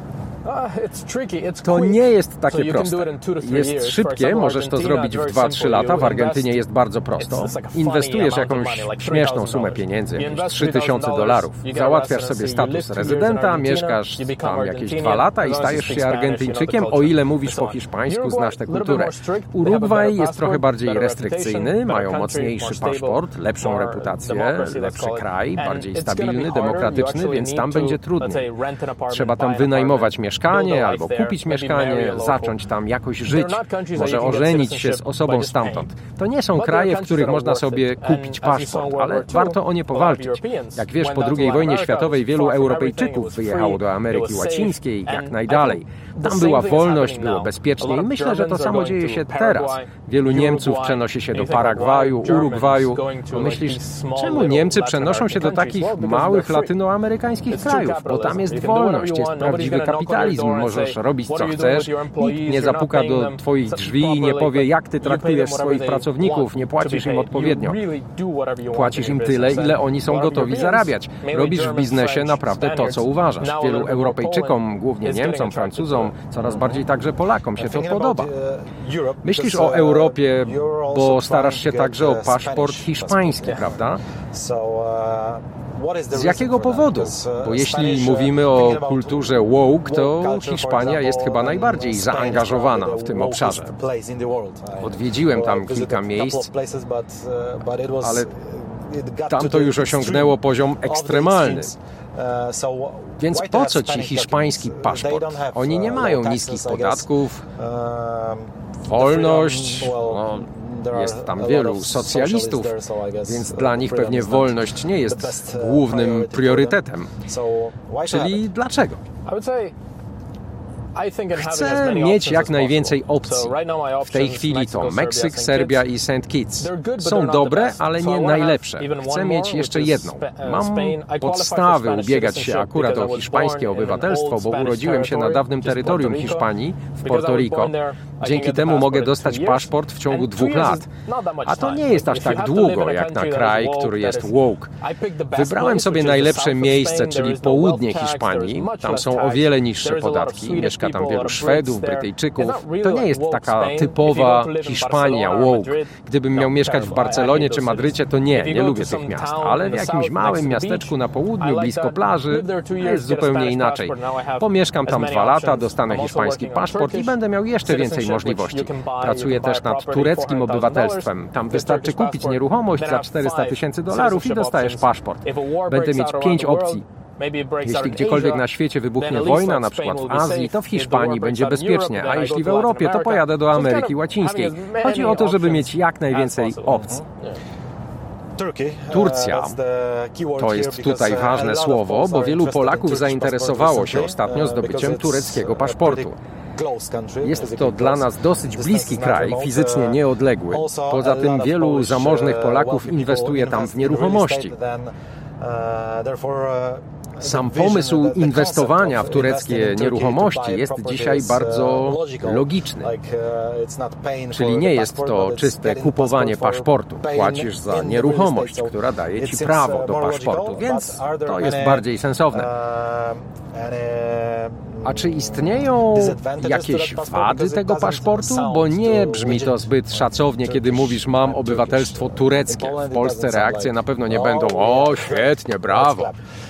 To nie jest takie proste. Jest szybkie, możesz to zrobić w 2-3 lata. W Argentynie jest bardzo prosto. Inwestujesz jakąś śmieszną sumę pieniędzy, $3000. Załatwiasz sobie status rezydenta, mieszkasz tam jakieś 2 lata i stajesz się Argentyńczykiem, o ile mówisz po hiszpańsku, znasz tę kulturę. Urugwaj jest trochę bardziej restrykcyjny, mają mocniejszy paszport, lepszą reputację, lepszy kraj, bardziej stabilny, demokratyczny, więc tam będzie trudniej. Trzeba tam wynajmować mieszkanie mieszkanie albo kupić mieszkanie, zacząć tam jakoś żyć, może ożenić się z osobą stamtąd. To nie są kraje, w których można sobie kupić paszport, ale warto o nie powalczyć. Jak wiesz, po II wojnie światowej wielu Europejczyków wyjechało do Ameryki Łacińskiej jak najdalej. Tam była wolność, było bezpiecznie i myślę, że to samo dzieje się teraz. Wielu Niemców przenosi się do Paragwaju, Urugwaju. Myślisz, czemu Niemcy przenoszą się do takich małych latynoamerykańskich krajów? Bo tam jest wolność, jest prawdziwy kapitalizm, możesz robić co chcesz, nikt nie zapuka do twoich drzwi i nie powie, jak ty traktujesz swoich pracowników, nie płacisz im odpowiednio. Płacisz im tyle, ile oni są gotowi zarabiać. Robisz w biznesie naprawdę to, co uważasz. Wielu Europejczykom, głównie Niemcom, Francuzom, coraz bardziej także Polakom się to podoba. Myślisz o Europie, bo starasz się także o paszport hiszpański, prawda? Z jakiego powodu? Bo jeśli mówimy o kulturze woke, to Hiszpania jest chyba najbardziej zaangażowana w tym obszarze. Odwiedziłem tam kilka miejsc, ale tam to już osiągnęło poziom ekstremalny. Więc po co ci hiszpański paszport? Oni nie mają niskich podatków, wolność, jest tam wielu socjalistów, więc dla nich pewnie wolność nie jest głównym priorytetem. Czyli dlaczego? Chcę mieć jak najwięcej opcji. W tej chwili to Meksyk, Serbia i St. Kitts. Są dobre, ale nie najlepsze. Chcę mieć jeszcze jedną. Mam podstawy ubiegać się akurat o hiszpańskie obywatelstwo, bo urodziłem się na dawnym terytorium Hiszpanii, w Porto Rico. Dzięki temu mogę dostać paszport w ciągu 2 lat. A to nie jest aż tak długo, jak na kraj, który jest woke. Wybrałem sobie najlepsze miejsce, czyli południe Hiszpanii. Tam są o wiele niższe podatki. Mieszka tam wielu Szwedów, Brytyjczyków. To nie jest taka typowa Hiszpania woke. Gdybym miał mieszkać w Barcelonie czy Madrycie, to nie lubię tych miast. Ale w jakimś małym miasteczku na południu, blisko plaży, jest zupełnie inaczej. Pomieszkam tam 2 lata, dostanę hiszpański paszport i będę miał jeszcze więcej możliwości. Pracuję też nad tureckim obywatelstwem. Tam wystarczy kupić nieruchomość za $400,000 i dostajesz paszport. Będę mieć 5 opcji. Jeśli gdziekolwiek na świecie wybuchnie wojna, na przykład w Azji, to w Hiszpanii będzie bezpiecznie, a jeśli w Europie, to pojadę do Ameryki Łacińskiej. Chodzi o to, żeby mieć jak najwięcej opcji. Turcja to jest tutaj ważne słowo, bo wielu Polaków zainteresowało się ostatnio zdobyciem tureckiego paszportu. Jest to dla nas dosyć bliski kraj, fizycznie nieodległy. Poza tym wielu zamożnych Polaków inwestuje tam w nieruchomości. Sam pomysł inwestowania w tureckie nieruchomości jest dzisiaj bardzo logiczny. Czyli nie jest to czyste kupowanie paszportu. Płacisz za nieruchomość, która daje ci prawo do paszportu, więc to jest bardziej sensowne. A czy istnieją jakieś wady tego paszportu? Bo nie brzmi to zbyt szacownie, kiedy mówisz, mam obywatelstwo tureckie. W Polsce reakcje na pewno nie będą, o świetnie, brawo.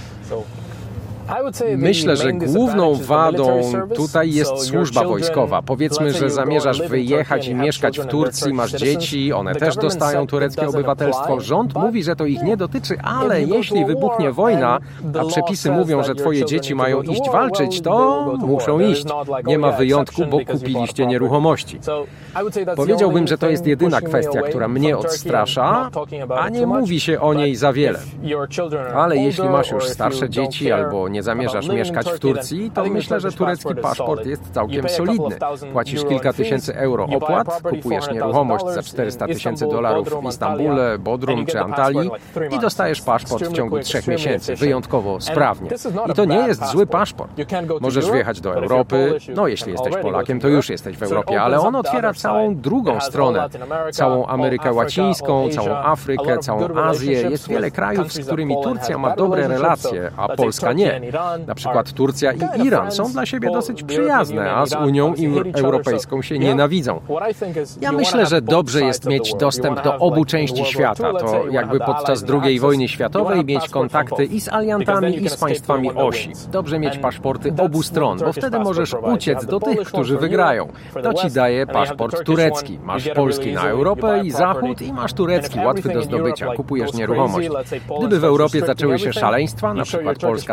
Myślę, że główną wadą tutaj jest służba wojskowa. Powiedzmy, że zamierzasz wyjechać i mieszkać w Turcji, masz dzieci, one też dostają tureckie obywatelstwo. Rząd mówi, że to ich nie dotyczy, ale jeśli wybuchnie wojna, a przepisy mówią, że twoje dzieci mają iść walczyć, to muszą iść. Nie ma wyjątku, bo kupiliście nieruchomości. Powiedziałbym, że to jest jedyna kwestia, która mnie odstrasza, a nie mówi się o niej za wiele. Ale jeśli masz już starsze dzieci albo nie zamierzasz mieszkać w Turcji, to myślę, że turecki paszport jest całkiem solidny. Płacisz kilka tysięcy euro opłat, kupujesz nieruchomość za $400,000 w Istambule, Bodrum czy Antalii i dostajesz paszport w ciągu 3 miesięcy, wyjątkowo sprawnie. I to nie jest zły paszport. Możesz wjechać do Europy, no jeśli jesteś Polakiem, to już jesteś w Europie, ale on otwiera całą drugą stronę, całą Amerykę Łacińską, całą Afrykę, całą Azję. Jest wiele krajów, z którymi Turcja ma dobre relacje, a Polska nie. Na przykład Turcja i Iran są dla siebie dosyć przyjazne, a z Unią Europejską się nienawidzą. Ja myślę, że dobrze jest mieć dostęp do obu części świata. To jakby podczas II wojny światowej mieć kontakty i z aliantami, i z państwami osi. Dobrze mieć paszporty obu stron, bo wtedy możesz uciec do tych, którzy wygrają. To ci daje paszport turecki. Masz polski na Europę i Zachód i masz turecki, łatwy do zdobycia. Kupujesz nieruchomość. Gdyby w Europie zaczęły się szaleństwa, na przykład Polska zaczęła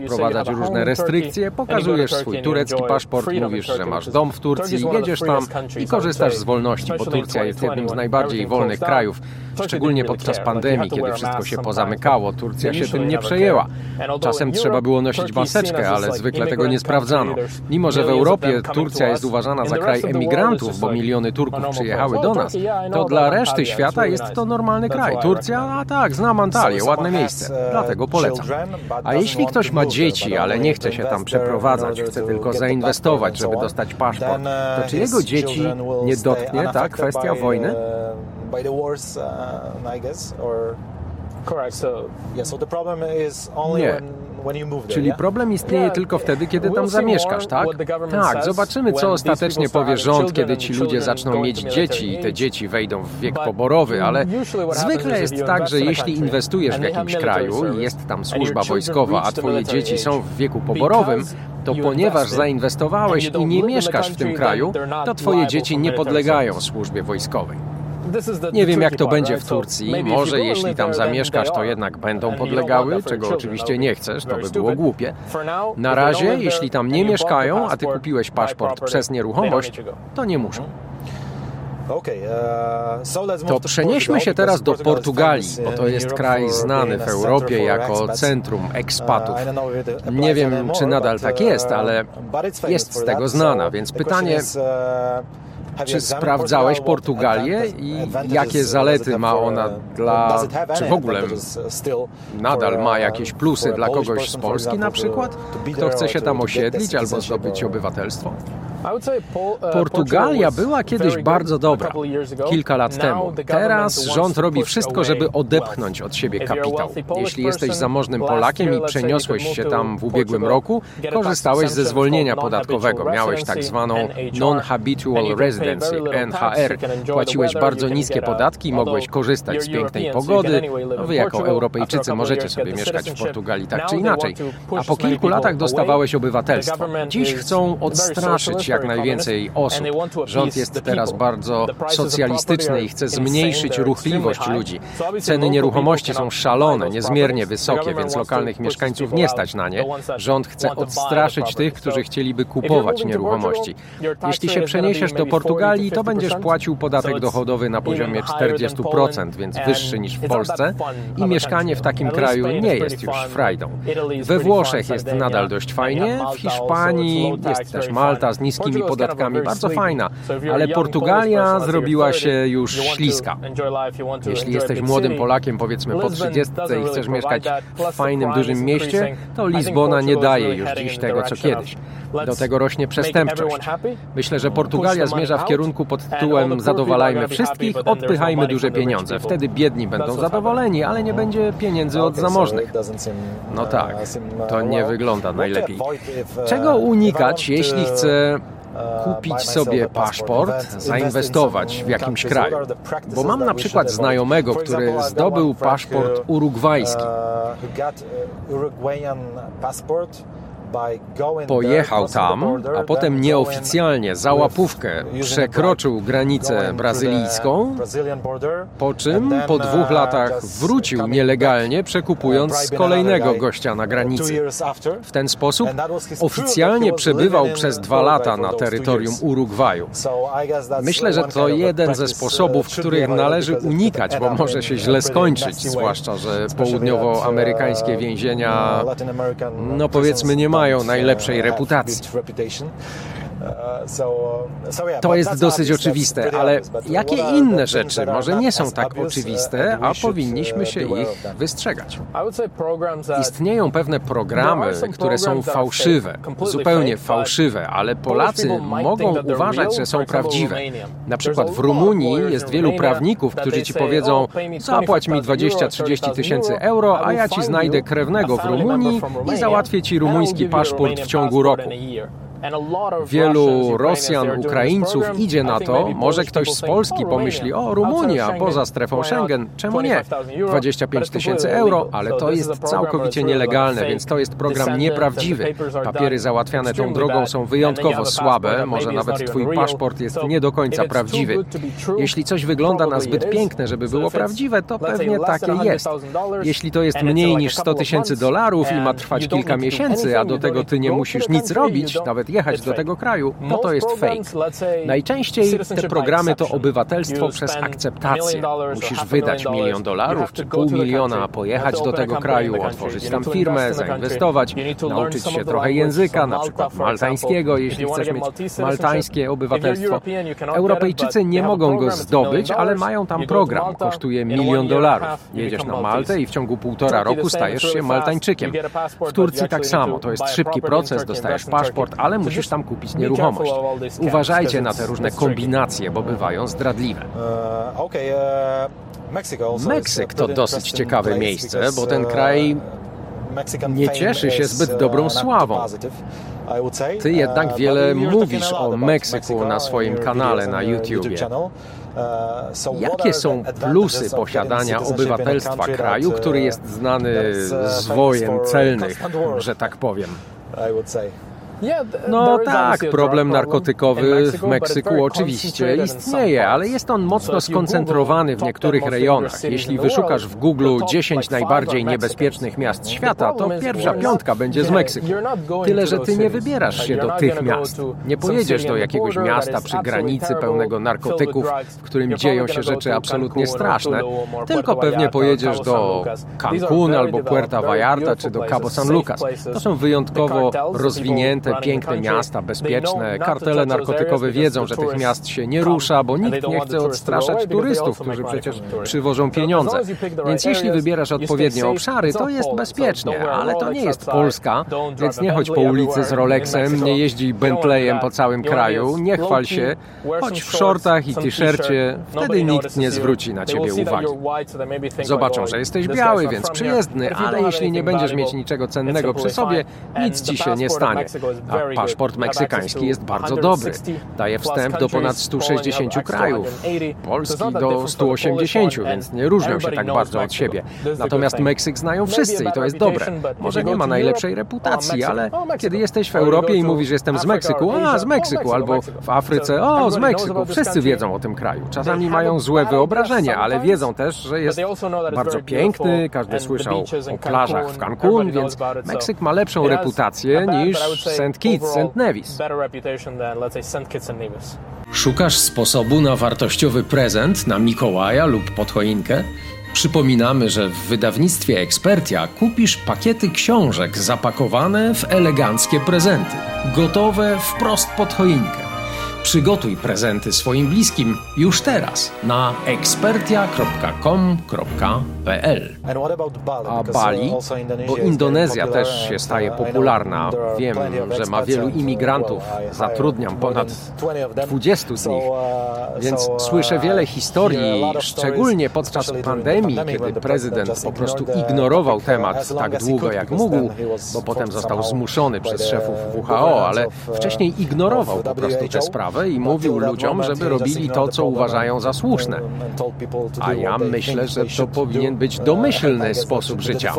wprowadzać różne restrykcje, pokazujesz swój turecki paszport, mówisz, że masz dom w Turcji, jedziesz tam i korzystasz z wolności, bo Turcja jest jednym z najbardziej wolnych krajów, szczególnie podczas pandemii, kiedy wszystko się pozamykało. Turcja się tym nie przejęła. Czasem trzeba było nosić maseczkę, ale zwykle tego nie sprawdzano. Mimo że w Europie Turcja jest uważana za kraj emigrantów, bo miliony Turków przyjechały do nas, to dla reszty świata jest to normalny kraj. Turcja, a tak, znam Antalię, ładne miejsce, dlatego polecam. A jeśli ktoś ma dzieci, ale nie chce się tam przeprowadzać, chce tylko zainwestować, żeby dostać paszport, to czy jego dzieci nie dotknie ta kwestia wojny? Nie. Czyli problem istnieje tylko wtedy, kiedy tam zamieszkasz, tak? Tak, zobaczymy, co ostatecznie powie rząd, kiedy ci ludzie zaczną mieć dzieci i te dzieci wejdą w wiek poborowy, ale zwykle jest tak, że jeśli inwestujesz w jakimś kraju i jest tam służba wojskowa, a twoje dzieci są w wieku poborowym, to ponieważ zainwestowałeś i nie mieszkasz w tym kraju, to twoje dzieci nie podlegają służbie wojskowej. Nie wiem, jak to będzie w Turcji. Może jeśli tam zamieszkasz, to jednak będą podlegały, czego oczywiście nie chcesz, to by było głupie. Na razie, jeśli tam nie mieszkają, a ty kupiłeś paszport przez nieruchomość, to nie muszą. To przenieśmy się teraz do Portugalii, bo to jest kraj znany w Europie jako centrum ekspatów. Nie wiem, czy nadal tak jest, ale jest z tego znana, więc pytanie... Czy sprawdzałeś Portugalię i jakie zalety ma ona dla... Czy w ogóle nadal ma jakieś plusy dla kogoś z Polski na przykład? Kto chce się tam osiedlić albo zdobyć obywatelstwo? Portugalia była kiedyś bardzo dobra, kilka lat temu. Teraz rząd robi wszystko, żeby odepchnąć od siebie kapitał. Jeśli jesteś zamożnym Polakiem i przeniosłeś się tam w ubiegłym roku, korzystałeś ze zwolnienia podatkowego. Miałeś tak zwaną Non-Habitual Residency, NHR. Płaciłeś bardzo niskie podatki, mogłeś korzystać z pięknej pogody. Wy jako Europejczycy możecie sobie mieszkać w Portugalii tak czy inaczej. A po kilku latach dostawałeś obywatelstwo. Dziś chcą odstraszyć jak najwięcej osób. Rząd jest teraz bardzo socjalistyczny i chce zmniejszyć ruchliwość ludzi. Ceny nieruchomości są szalone, niezmiernie wysokie, więc lokalnych mieszkańców nie stać na nie. Rząd chce odstraszyć tych, którzy chcieliby kupować nieruchomości. Jeśli się przeniesiesz do Portugalii, to będziesz płacił podatek dochodowy na poziomie 40%, więc wyższy niż w Polsce i mieszkanie w takim kraju nie jest już frajdą. We Włoszech jest nadal dość fajnie, w Hiszpanii jest też Malta z niskimi podatkami, bardzo fajna, ale Portugalia zrobiła się już śliska. Jeśli jesteś młodym Polakiem, powiedzmy po 30 i chcesz mieszkać w fajnym, dużym mieście, to Lizbona nie daje już dziś tego, co kiedyś. Do tego rośnie przestępczość. Myślę, że Portugalia zmierza w kierunku pod tytułem zadowalajmy wszystkich, odpychajmy duże pieniądze. Wtedy biedni będą zadowoleni, ale nie będzie pieniędzy od zamożnych. No tak, to nie wygląda najlepiej. Czego unikać, jeśli chcę kupić sobie paszport, zainwestować w jakimś kraju? Bo mam na przykład znajomego, który zdobył paszport urugwajski. Pojechał tam, a potem nieoficjalnie za łapówkę przekroczył granicę brazylijską, po czym po 2 latach wrócił nielegalnie, przekupując z kolejnego gościa na granicy. W ten sposób oficjalnie przebywał przez 2 lata na terytorium Urugwaju. Myślę, że to jeden ze sposobów, których należy unikać, bo może się źle skończyć, zwłaszcza że południowoamerykańskie więzienia, no powiedzmy, nie mają najlepszej reputacji. To jest dosyć oczywiste, ale jakie inne rzeczy może nie są tak oczywiste, a powinniśmy się ich wystrzegać? Istnieją pewne programy, które są fałszywe, zupełnie fałszywe, ale Polacy mogą uważać, że są prawdziwe. Na przykład w Rumunii jest wielu prawników, którzy ci powiedzą: zapłać mi 20-30 tysięcy euro, a ja ci znajdę krewnego w Rumunii i załatwię ci rumuński paszport w ciągu roku. Wielu Rosjan, Ukraińców idzie na to. Może ktoś z Polski pomyśli, o, Rumunia, poza strefą Schengen, czemu nie? 25 000 euro, ale to jest całkowicie nielegalne, więc to jest program nieprawdziwy. Papiery załatwiane tą drogą są wyjątkowo słabe, może nawet twój paszport jest nie do końca prawdziwy. Jeśli coś wygląda na zbyt piękne, żeby było prawdziwe, to pewnie takie jest. Jeśli to jest mniej niż $100 000 i ma trwać kilka miesięcy, a do tego ty nie musisz nic robić, nawet jechać do tego kraju, to jest fake. Najczęściej te programy to obywatelstwo przez akceptację. Musisz wydać $1 000 000 czy $500 000, pojechać do tego kraju, otworzyć tam firmę, zainwestować, nauczyć się trochę języka, na przykład maltańskiego, jeśli chcesz mieć maltańskie obywatelstwo. Europejczycy nie mogą go zdobyć, ale mają tam program. Kosztuje $1 000 000. Jedziesz na Maltę i w ciągu 1,5 roku stajesz się Maltańczykiem. W Turcji tak samo. To jest szybki proces, dostajesz paszport, ale musisz tam kupić nieruchomość. Uważajcie na te różne kombinacje, bo bywają zdradliwe. Meksyk to dosyć ciekawe miejsce, bo ten kraj nie cieszy się zbyt dobrą sławą. Ty jednak wiele mówisz o Meksyku na swoim kanale na YouTubie. Jakie są plusy posiadania obywatelstwa kraju, który jest znany z wojen celnych, że tak powiem? No tak, problem narkotykowy w Meksyku oczywiście istnieje, ale jest on mocno skoncentrowany w niektórych rejonach. Jeśli wyszukasz w Google 10 najbardziej niebezpiecznych miast świata, to pierwsza 5 będzie z Meksyku. Tyle, że ty nie wybierasz się do tych miast. Nie pojedziesz do jakiegoś miasta przy granicy pełnego narkotyków, w którym dzieją się rzeczy absolutnie straszne, tylko pewnie pojedziesz do Cancún albo Puerto Vallarta czy do Cabo San Lucas. To są wyjątkowo rozwinięte, piękne miasta, bezpieczne. Kartele narkotykowe wiedzą, że tych miast się nie rusza, bo nikt nie chce odstraszać turystów, którzy przecież przywożą pieniądze. Więc jeśli wybierasz odpowiednie obszary, to jest bezpiecznie, ale to nie jest Polska, więc nie chodź po ulicy z Rolexem, nie jeździ Bentleyem po całym kraju, nie chwal się, chodź w shortach i t-shircie, wtedy nikt nie zwróci na ciebie uwagi. Zobaczą, że jesteś biały, więc przyjezdny, ale jeśli nie będziesz mieć niczego cennego przy sobie, nic ci się nie stanie. A paszport meksykański jest bardzo dobry. Daje wstęp do ponad 160 krajów. Polski do 180, więc nie różnią się tak bardzo od siebie. Natomiast Meksyk znają wszyscy i to jest dobre. Może nie ma najlepszej reputacji, ale kiedy jesteś w Europie i mówisz, że jestem z Meksyku, z Meksyku, albo w Afryce, z Meksyku. Wszyscy wiedzą o tym kraju. Czasami mają złe wyobrażenie, ale wiedzą też, że jest bardzo piękny. Każdy słyszał o plażach w Cancún, więc Meksyk ma lepszą reputację niż St. Kitts, St. Nevis. Szukasz sposobu na wartościowy prezent na Mikołaja lub pod choinkę? Przypominamy, że w wydawnictwie Expertia kupisz pakiety książek zapakowane w eleganckie prezenty, gotowe wprost pod choinkę. Przygotuj prezenty swoim bliskim już teraz na expertia.com.pl. A Bali? Bo Indonezja też się staje popularna. Wiem, że ma wielu imigrantów. Zatrudniam ponad 20 z nich. Więc słyszę wiele historii, szczególnie podczas pandemii, kiedy prezydent po prostu ignorował temat tak długo jak mógł, bo potem został zmuszony przez szefów WHO, ale wcześniej ignorował po prostu tę sprawę i mówił ludziom, żeby robili to, co uważają za słuszne. A ja myślę, że to powinien być domyślny sposób życia.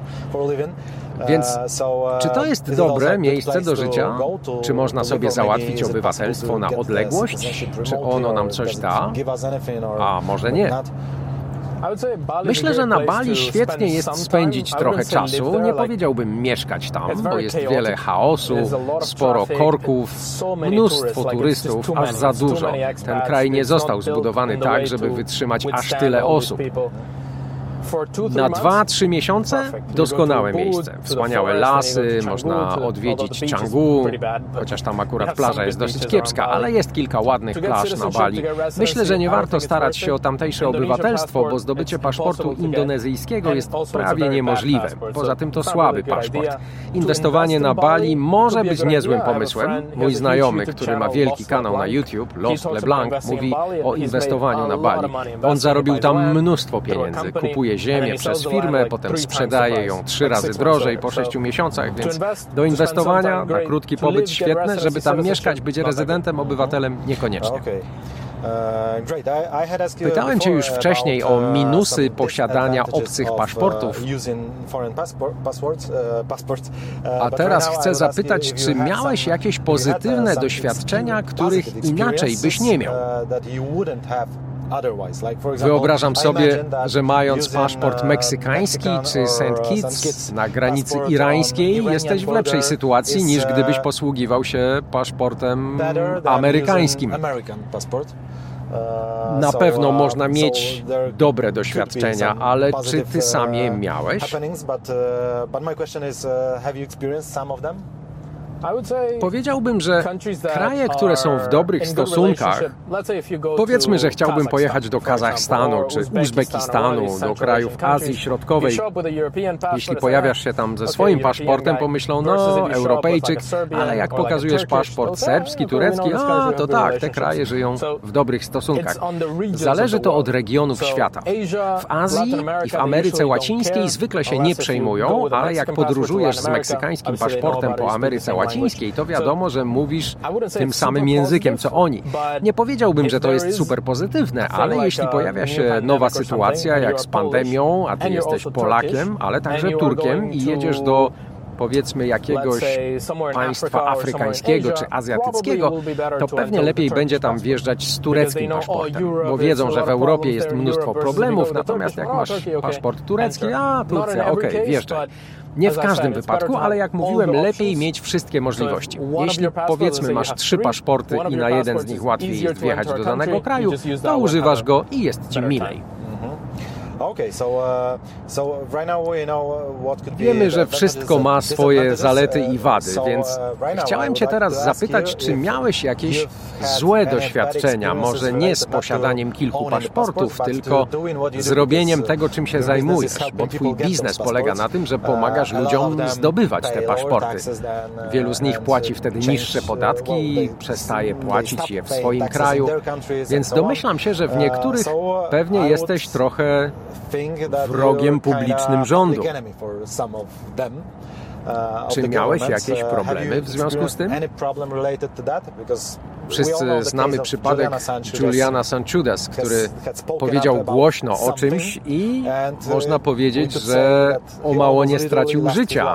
Więc czy to jest dobre miejsce do życia? Czy można sobie załatwić obywatelstwo na odległość? Czy ono nam coś da? A może nie? Myślę, że na Bali świetnie jest spędzić trochę czasu. Nie powiedziałbym mieszkać tam, bo jest wiele chaosu, sporo korków, mnóstwo turystów, aż za dużo. Ten kraj nie został zbudowany tak, żeby wytrzymać aż tyle osób. Na 2-3 miesiące doskonałe miejsce. Wspaniałe lasy, można odwiedzić Canggu, chociaż tam akurat plaża jest dosyć kiepska, ale jest kilka ładnych plaż na Bali. Myślę, że nie warto starać się o tamtejsze obywatelstwo, bo zdobycie paszportu indonezyjskiego jest prawie niemożliwe. Poza tym to słaby paszport. Inwestowanie na Bali może być niezłym pomysłem. Mój znajomy, który ma wielki kanał na YouTube, Lost LeBlanc, mówi o inwestowaniu na Bali. On zarobił tam mnóstwo pieniędzy, kupuje kupuje ziemię przez firmę, potem sprzedaje ją 3 razy drożej po 6 miesiącach, więc do inwestowania na krótki pobyt świetne, żeby tam mieszkać, być rezydentem, obywatelem niekoniecznie. Pytałem Cię już wcześniej o minusy posiadania obcych paszportów, a teraz chcę zapytać, czy miałeś jakieś pozytywne doświadczenia, których inaczej byś nie miał? Wyobrażam sobie, że mając paszport meksykański czy St. Kitts na granicy irańskiej, jesteś w lepszej sytuacji niż gdybyś posługiwał się paszportem amerykańskim. Na pewno można mieć dobre doświadczenia, ale czy Ty sam je miałeś? Powiedziałbym, że kraje, które są w dobrych stosunkach, powiedzmy, że chciałbym pojechać do Kazachstanu czy Uzbekistanu, do krajów Azji Środkowej. Jeśli pojawiasz się tam ze swoim paszportem, pomyślą, no, Europejczyk, ale jak pokazujesz paszport serbski, turecki, to tak, te kraje żyją w dobrych stosunkach. Zależy to od regionów świata. W Azji i w Ameryce Łacińskiej zwykle się nie przejmują, ale jak podróżujesz z meksykańskim paszportem po Ameryce Łacińskiej, to wiadomo, że mówisz tym samym językiem, co oni. Nie powiedziałbym, że to jest super pozytywne, ale jeśli pojawia się nowa sytuacja, jak z pandemią, a Ty jesteś Polakiem, ale także Turkiem i jedziesz do, powiedzmy, jakiegoś państwa afrykańskiego czy azjatyckiego, to pewnie lepiej będzie tam wjeżdżać z tureckim paszportem, bo wiedzą, że w Europie jest mnóstwo problemów, natomiast jak masz paszport turecki, Turcja, okej, wjeżdżaj. Nie w każdym wypadku, ale jak mówiłem, lepiej mieć wszystkie możliwości. Jeśli, powiedzmy, masz 3 paszporty i na jeden z nich łatwiej jest wjechać do danego kraju, to używasz go i jest Ci milej. Wiemy, że wszystko ma swoje zalety i wady, więc chciałem Cię teraz zapytać, czy miałeś jakieś złe doświadczenia, może nie z posiadaniem kilku paszportów, tylko z robieniem tego, czym się zajmujesz, bo Twój biznes polega na tym, że pomagasz ludziom zdobywać te paszporty. Wielu z nich płaci wtedy niższe podatki i przestaje płacić je w swoim kraju, więc domyślam się, że w niektórych pewnie jesteś trochę wrogiem publicznym rządu. Czy miałeś jakieś problemy w związku z tym? Wszyscy znamy przypadek Juliana Sanchez, który powiedział głośno o czymś i można powiedzieć, że o mało nie stracił życia,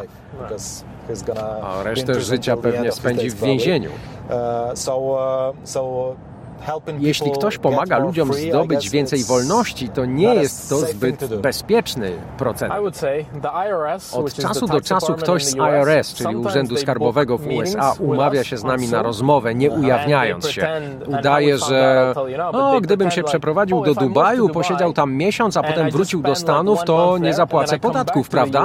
a resztę życia pewnie spędzi w więzieniu. Jeśli ktoś pomaga ludziom zdobyć więcej wolności, to nie jest to zbyt bezpieczny proces. Od czasu do czasu ktoś z IRS, czyli Urzędu Skarbowego w USA, umawia się z nami na rozmowę, nie ujawniając się. Udaje, że gdybym się przeprowadził do Dubaju, posiedział tam miesiąc, a potem wrócił do Stanów, to nie zapłacę podatków, prawda?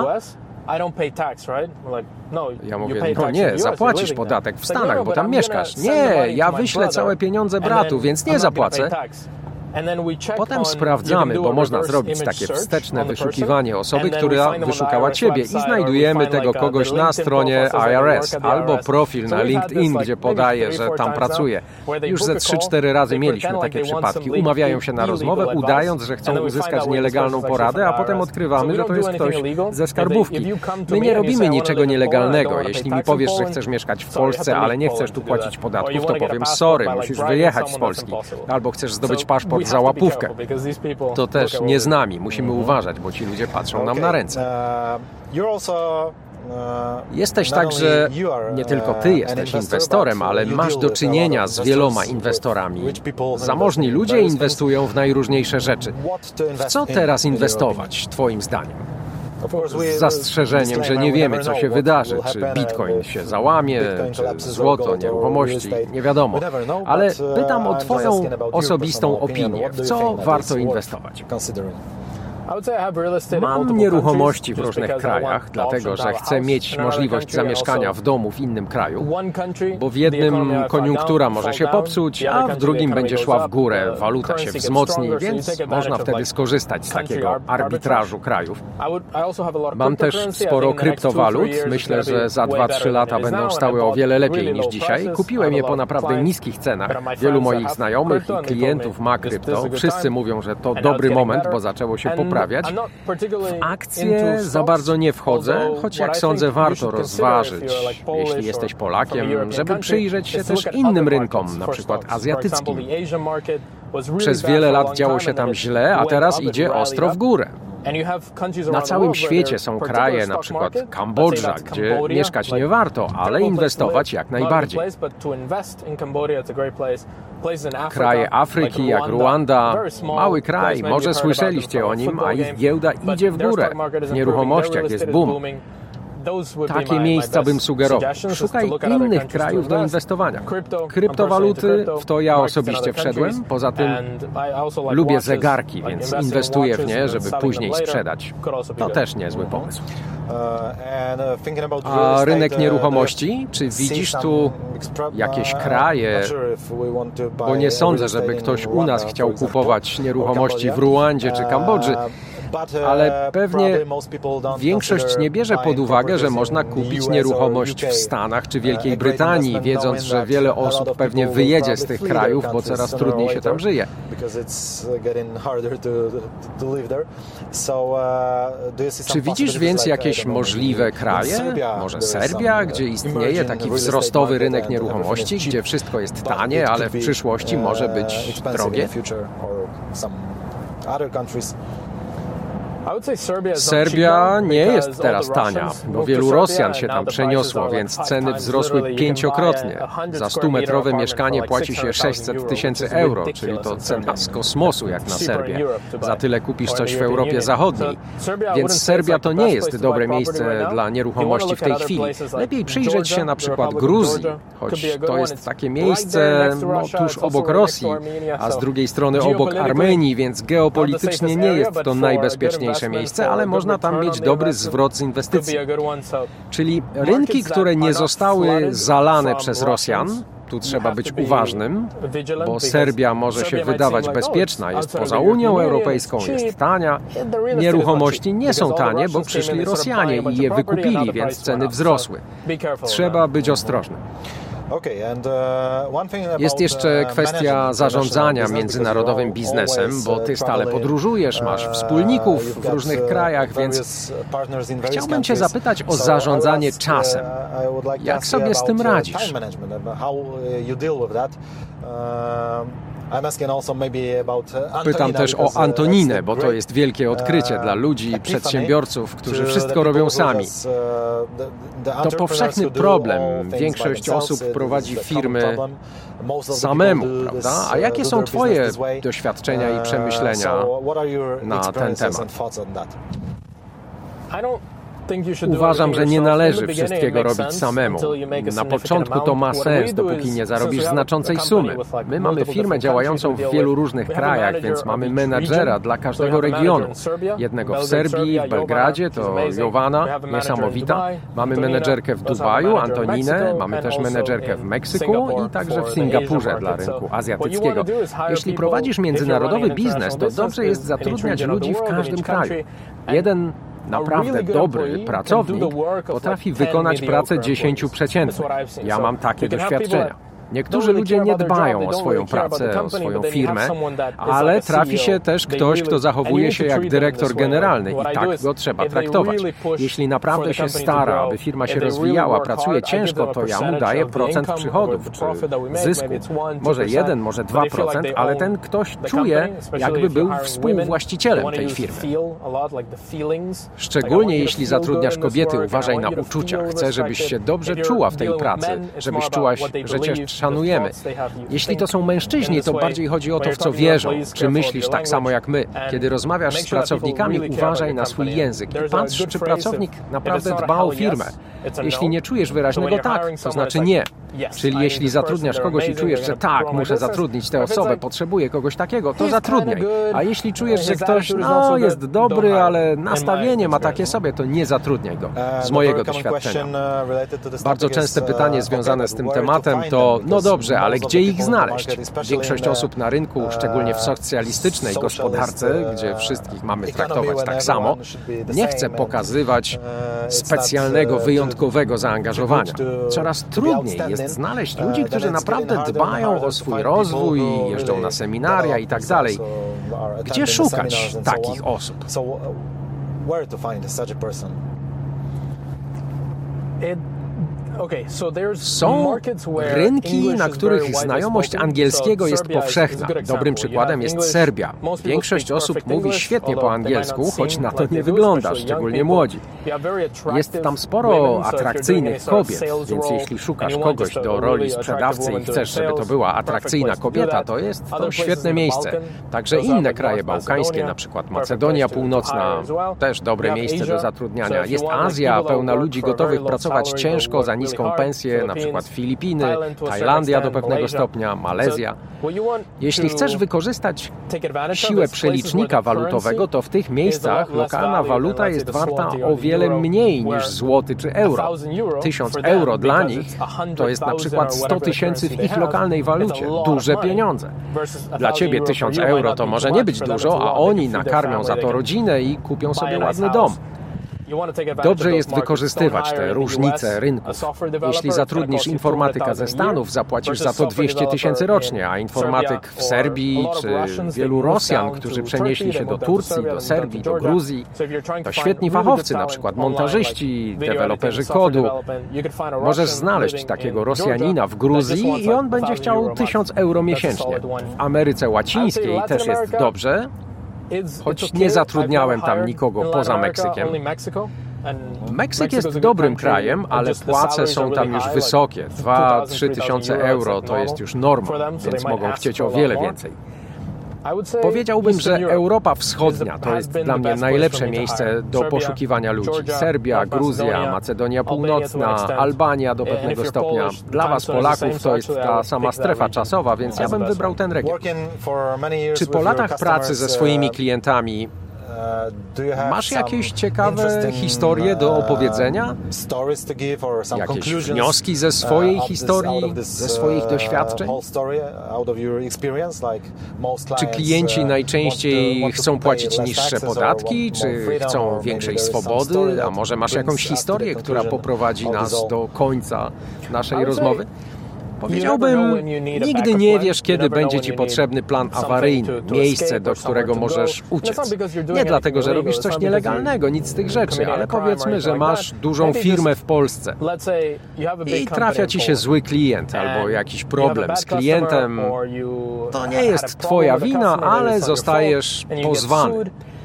Ja mówię, nie, zapłacisz podatek w Stanach, bo tam mieszkasz. Nie, ja wyślę całe pieniądze bratu, więc nie zapłacę. Potem sprawdzamy, bo można zrobić takie wsteczne wyszukiwanie osoby, która wyszukała Ciebie i znajdujemy tego kogoś na stronie IRS albo profil na LinkedIn, gdzie podaje, że tam pracuje. Już ze 3-4 razy mieliśmy takie przypadki. Umawiają się na rozmowę, udając, że chcą uzyskać nielegalną poradę, a potem odkrywamy, że to jest ktoś ze skarbówki. My nie robimy niczego nielegalnego. Jeśli mi powiesz, że chcesz mieszkać w Polsce, ale nie chcesz tu płacić podatków, to powiem sorry, musisz wyjechać z Polski. Albo chcesz zdobyć paszport za łapówkę. To też nie z nami. Musimy uważać, bo ci ludzie patrzą nam na ręce. Jesteś także, nie tylko Ty jesteś inwestorem, ale masz do czynienia z wieloma inwestorami. Zamożni ludzie inwestują w najróżniejsze rzeczy. W co teraz inwestować, Twoim zdaniem? Z zastrzeżeniem, że nie wiemy, co się wydarzy, czy bitcoin się załamie, czy złoto, nieruchomości, nie wiadomo. Ale pytam o Twoją osobistą opinię, w co warto inwestować. Mam nieruchomości w różnych krajach, dlatego że chcę mieć możliwość zamieszkania w domu w innym kraju, bo w jednym koniunktura może się popsuć, a w drugim będzie szła w górę, waluta się wzmocni, więc można wtedy skorzystać z takiego arbitrażu krajów. Mam też sporo kryptowalut, myślę, że za 2-3 lata będą stały o wiele lepiej niż dzisiaj. Kupiłem je po naprawdę niskich cenach. Wielu moich znajomych i klientów ma krypto. Wszyscy mówią, że to dobry moment, bo zaczęło się poprawiać. uprawiać. W akcje za bardzo nie wchodzę, choć jak sądzę warto rozważyć, jeśli jesteś Polakiem, żeby przyjrzeć się też innym rynkom, na przykład azjatyckim. Przez wiele lat działo się tam źle, a teraz idzie ostro w górę. Na całym świecie są kraje, na przykład Kambodża, gdzie mieszkać nie warto, ale inwestować jak najbardziej. Kraje Afryki, jak Ruanda, mały kraj, może słyszeliście o nim, a ich giełda idzie w górę. W nieruchomościach jest boom. Takie miejsca bym sugerował. Szukaj innych krajów do inwestowania. Kryptowaluty, w to ja osobiście wszedłem. Poza tym lubię zegarki, więc inwestuję w nie, żeby później sprzedać. To też niezły pomysł. A rynek nieruchomości? Czy widzisz tu jakieś kraje? Bo nie sądzę, żeby ktoś u nas chciał kupować nieruchomości w Ruandzie czy Kambodży. Ale pewnie większość nie bierze pod uwagę, że można kupić nieruchomość w Stanach czy Wielkiej Brytanii, wiedząc, że wiele osób pewnie wyjedzie z tych krajów, bo coraz trudniej się tam żyje. Czy widzisz więc jakieś możliwe kraje? Może Serbia, gdzie istnieje taki wzrostowy rynek nieruchomości, gdzie wszystko jest tanie, ale w przyszłości może być drogie? Serbia nie jest teraz tania, bo wielu Rosjan się tam przeniosło, więc ceny wzrosły 5-krotnie. Za 100-metrowe mieszkanie płaci się 600 tysięcy euro, czyli to cena z kosmosu jak na Serbię. Za tyle kupisz coś w Europie Zachodniej. Więc Serbia to nie jest dobre miejsce dla nieruchomości w tej chwili. Lepiej przyjrzeć się na przykład Gruzji, choć to jest takie miejsce tuż obok Rosji, a z drugiej strony obok Armenii, więc geopolitycznie nie jest to najbezpieczniejsze miejsce, ale można tam mieć dobry zwrot z inwestycji. Czyli rynki, które nie zostały zalane przez Rosjan, tu trzeba być uważnym, bo Serbia może się wydawać bezpieczna, jest poza Unią Europejską, jest tania. Nieruchomości nie są tanie, bo przyszli Rosjanie i je wykupili, więc ceny wzrosły. Trzeba być ostrożnym. Jest jeszcze kwestia zarządzania międzynarodowym biznesem, bo ty stale podróżujesz, masz wspólników w różnych krajach, więc chciałbym cię zapytać o zarządzanie czasem. Jak sobie z tym radzisz? Pytam też o Antoninę, bo to jest wielkie odkrycie dla ludzi i przedsiębiorców, którzy wszystko robią sami. To powszechny problem. Większość osób prowadzi firmy samemu, prawda? A jakie są Twoje doświadczenia i przemyślenia na ten temat? Uważam, że nie należy wszystkiego robić samemu. Na początku to ma sens, dopóki nie zarobisz znaczącej sumy. My mamy firmę działającą w wielu różnych krajach, więc mamy menadżera dla każdego regionu. Jednego w Serbii, w Belgradzie, to Jowana, niesamowita. Mamy menedżerkę w Dubaju, Antoninę. Mamy też menedżerkę w Meksyku i także w Singapurze dla rynku azjatyckiego. Jeśli prowadzisz międzynarodowy biznes, to dobrze jest zatrudniać ludzi w każdym kraju. Jeden naprawdę dobry pracownik potrafi wykonać pracę 10 przeciętnych. Ja mam takie doświadczenia. Niektórzy ludzie nie dbają o swoją pracę, o swoją firmę, ale trafi się też ktoś, kto zachowuje się jak dyrektor generalny i tak go trzeba traktować. Jeśli naprawdę się stara, aby firma się rozwijała, pracuje ciężko, to ja mu daję procent przychodów czy zysku. Może 1, może 2%, ale ten ktoś czuje, jakby był współwłaścicielem tej firmy. Szczególnie jeśli zatrudniasz kobiety, uważaj na uczucia. Chcę, żebyś się dobrze czuła w tej pracy, żebyś czuła, że cię szanujemy. Jeśli to są mężczyźni, to bardziej chodzi o to, w co wierzą. Czy myślisz tak samo jak my? Kiedy rozmawiasz z pracownikami, uważaj na swój język i patrz, czy pracownik naprawdę dba o firmę. Jeśli nie czujesz wyraźnego tak, to znaczy nie. Czyli jeśli zatrudniasz kogoś i czujesz, że tak, muszę zatrudnić tę osobę, potrzebuję kogoś takiego, to zatrudniaj. A jeśli czujesz, że ktoś jest dobry, ale nastawienie ma takie sobie, to nie zatrudniaj go. Z mojego doświadczenia. Bardzo częste pytanie związane z tym tematem to, No dobrze, ale gdzie ich znaleźć? Większość osób na rynku, szczególnie w socjalistycznej gospodarce, gdzie wszystkich mamy traktować tak samo, nie chce pokazywać specjalnego, wyjątkowego zaangażowania. Coraz trudniej jest znaleźć ludzi, którzy naprawdę dbają o swój rozwój, jeżdżą na seminaria i tak dalej. Gdzie szukać takich osób? Są rynki, na których znajomość angielskiego jest powszechna. Dobrym przykładem jest Serbia. Większość osób mówi świetnie po angielsku, choć na to nie wygląda, szczególnie młodzi. Jest tam sporo atrakcyjnych kobiet, więc jeśli szukasz kogoś do roli sprzedawcy i chcesz, żeby to była atrakcyjna kobieta, to jest to świetne miejsce. Także inne kraje bałkańskie, na przykład Macedonia Północna, też dobre miejsce do zatrudniania. Jest Azja, pełna ludzi gotowych pracować ciężko za niską pensję, na przykład Filipiny, Tajlandia do pewnego stopnia, Malezja. Jeśli chcesz wykorzystać siłę przelicznika walutowego, to w tych miejscach lokalna waluta jest warta o wiele mniej niż złoty czy euro. 1000 euro dla nich to jest na przykład 100 tysięcy w ich lokalnej walucie. Duże pieniądze. Dla ciebie 1000 euro to może nie być dużo, a oni nakarmią za to rodzinę i kupią sobie ładny dom. Dobrze jest wykorzystywać te różnice rynków. Jeśli zatrudnisz informatyka ze Stanów, zapłacisz za to 200 tysięcy rocznie, a informatyk w Serbii czy wielu Rosjan, którzy przenieśli się do Turcji, do Serbii, do Gruzji, to świetni fachowcy, na przykład montażyści, deweloperzy kodu. Możesz znaleźć takiego Rosjanina w Gruzji i on będzie chciał 1000 euro miesięcznie. W Ameryce Łacińskiej też jest dobrze, choć nie zatrudniałem tam nikogo poza Meksykiem. Meksyk jest dobrym krajem, ale płace są tam już wysokie. 2-3 tysiące euro to jest już norma, więc mogą chcieć o wiele więcej. Powiedziałbym, że Europa Wschodnia to jest dla mnie najlepsze miejsce do poszukiwania ludzi. Serbia, Gruzja, Macedonia Północna, Albania do pewnego stopnia. Dla was Polaków to jest ta sama strefa czasowa, więc ja bym wybrał ten region. Czy po latach pracy ze swoimi klientami masz jakieś ciekawe historie do opowiedzenia? Jakieś wnioski ze swojej historii, ze swoich doświadczeń? Czy klienci najczęściej chcą płacić niższe podatki, czy chcą większej swobody? A może masz jakąś historię, która poprowadzi nas do końca naszej rozmowy? Powiedziałbym, nigdy nie wiesz, kiedy będzie ci potrzebny plan awaryjny, miejsce, do którego możesz uciec. Nie dlatego, że robisz coś nielegalnego, nic z tych rzeczy, ale powiedzmy, że masz dużą firmę w Polsce i trafia ci się zły klient albo jakiś problem z klientem. To nie jest twoja wina, ale zostajesz pozwany.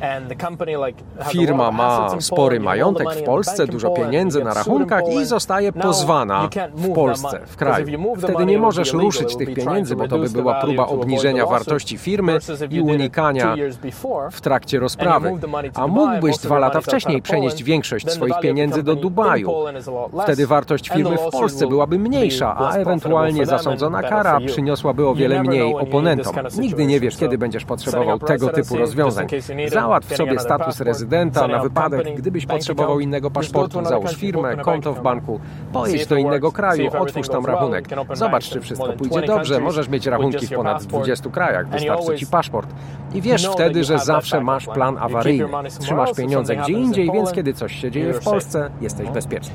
Firma ma spory majątek w Polsce, dużo pieniędzy na rachunkach i zostaje pozwana w Polsce, w kraju. Wtedy nie możesz ruszyć tych pieniędzy, bo to by była próba obniżenia wartości firmy i unikania w trakcie rozprawy. A mógłbyś 2 lata wcześniej przenieść większość swoich pieniędzy do Dubaju. Wtedy wartość firmy w Polsce byłaby mniejsza, a ewentualnie zasądzona kara przyniosłaby o wiele mniej oponentom. Nigdy nie wiesz, kiedy będziesz potrzebował tego typu rozwiązań. Załatw sobie status rezydenta na wypadek, gdybyś potrzebował innego paszportu. Załóż firmę, konto w banku, pojedź do innego kraju, otwórz tam rachunek. Zobacz, czy wszystko pójdzie dobrze. Możesz mieć rachunki w ponad 20 krajach, wystarczy ci paszport. I wiesz wtedy, że zawsze masz plan awaryjny. Trzymasz pieniądze gdzie indziej, więc kiedy coś się dzieje w Polsce, jesteś bezpieczny.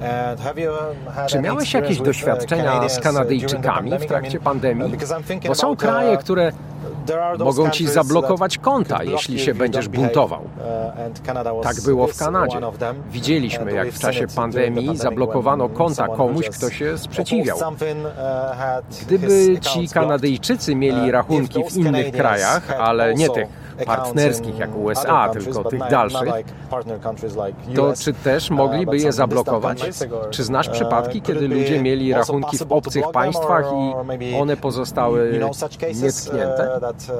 Czy miałeś jakieś doświadczenia z Kanadyjczykami w trakcie pandemii? Bo są kraje, które mogą ci zablokować konta, jeśli się będziesz buntował. Tak było w Kanadzie. Widzieliśmy, jak w czasie pandemii zablokowano konta komuś, kto się sprzeciwiał. Gdyby ci Kanadyjczycy mieli rachunki w innych krajach, ale nie tych partnerskich jak USA, tylko tych dalszych, to czy też mogliby je zablokować? Czy znasz przypadki, kiedy ludzie mieli rachunki w obcych państwach i one pozostały nietknięte?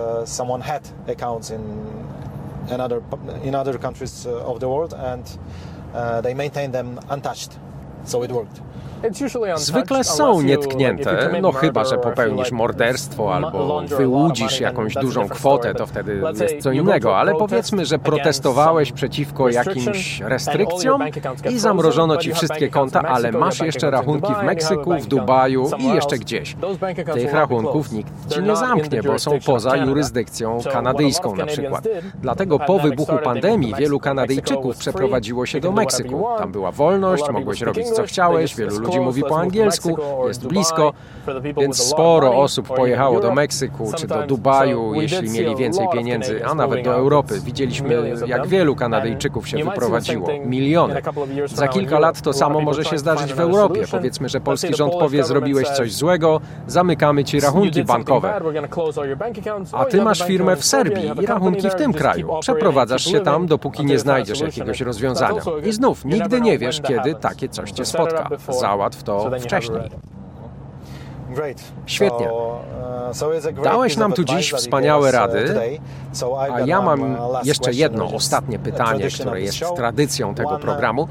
In other countries of the world and they maintain them untouched. So it worked. Zwykle są nietknięte, no chyba że popełnisz morderstwo albo wyłudzisz jakąś dużą kwotę, to wtedy jest co innego, ale powiedzmy, że protestowałeś przeciwko jakimś restrykcjom i zamrożono ci wszystkie konta, ale masz jeszcze rachunki w Meksyku, w Dubaju i jeszcze gdzieś. Tych rachunków nikt ci nie zamknie, bo są poza jurysdykcją kanadyjską na przykład. Dlatego po wybuchu pandemii wielu Kanadyjczyków przeprowadziło się do Meksyku. Tam była wolność, mogłeś robić co chciałeś, wielu ludzi mówi po angielsku, jest blisko, więc sporo osób pojechało do Meksyku czy do Dubaju, jeśli mieli więcej pieniędzy, a nawet do Europy. Widzieliśmy, jak wielu Kanadyjczyków się wyprowadziło. Miliony. Za kilka lat to samo może się zdarzyć w Europie. Powiedzmy, że polski rząd powie, zrobiłeś coś złego, zamykamy ci rachunki bankowe. A ty masz firmę w Serbii i rachunki w tym kraju. Przeprowadzasz się tam, dopóki nie znajdziesz jakiegoś rozwiązania. I znów, nigdy nie wiesz, kiedy takie coś cię spotka. Załatw to wcześniej. Świetnie. Dałeś nam tu dziś wspaniałe rady, a ja mam jeszcze jedno ostatnie pytanie, które jest tradycją tego programu.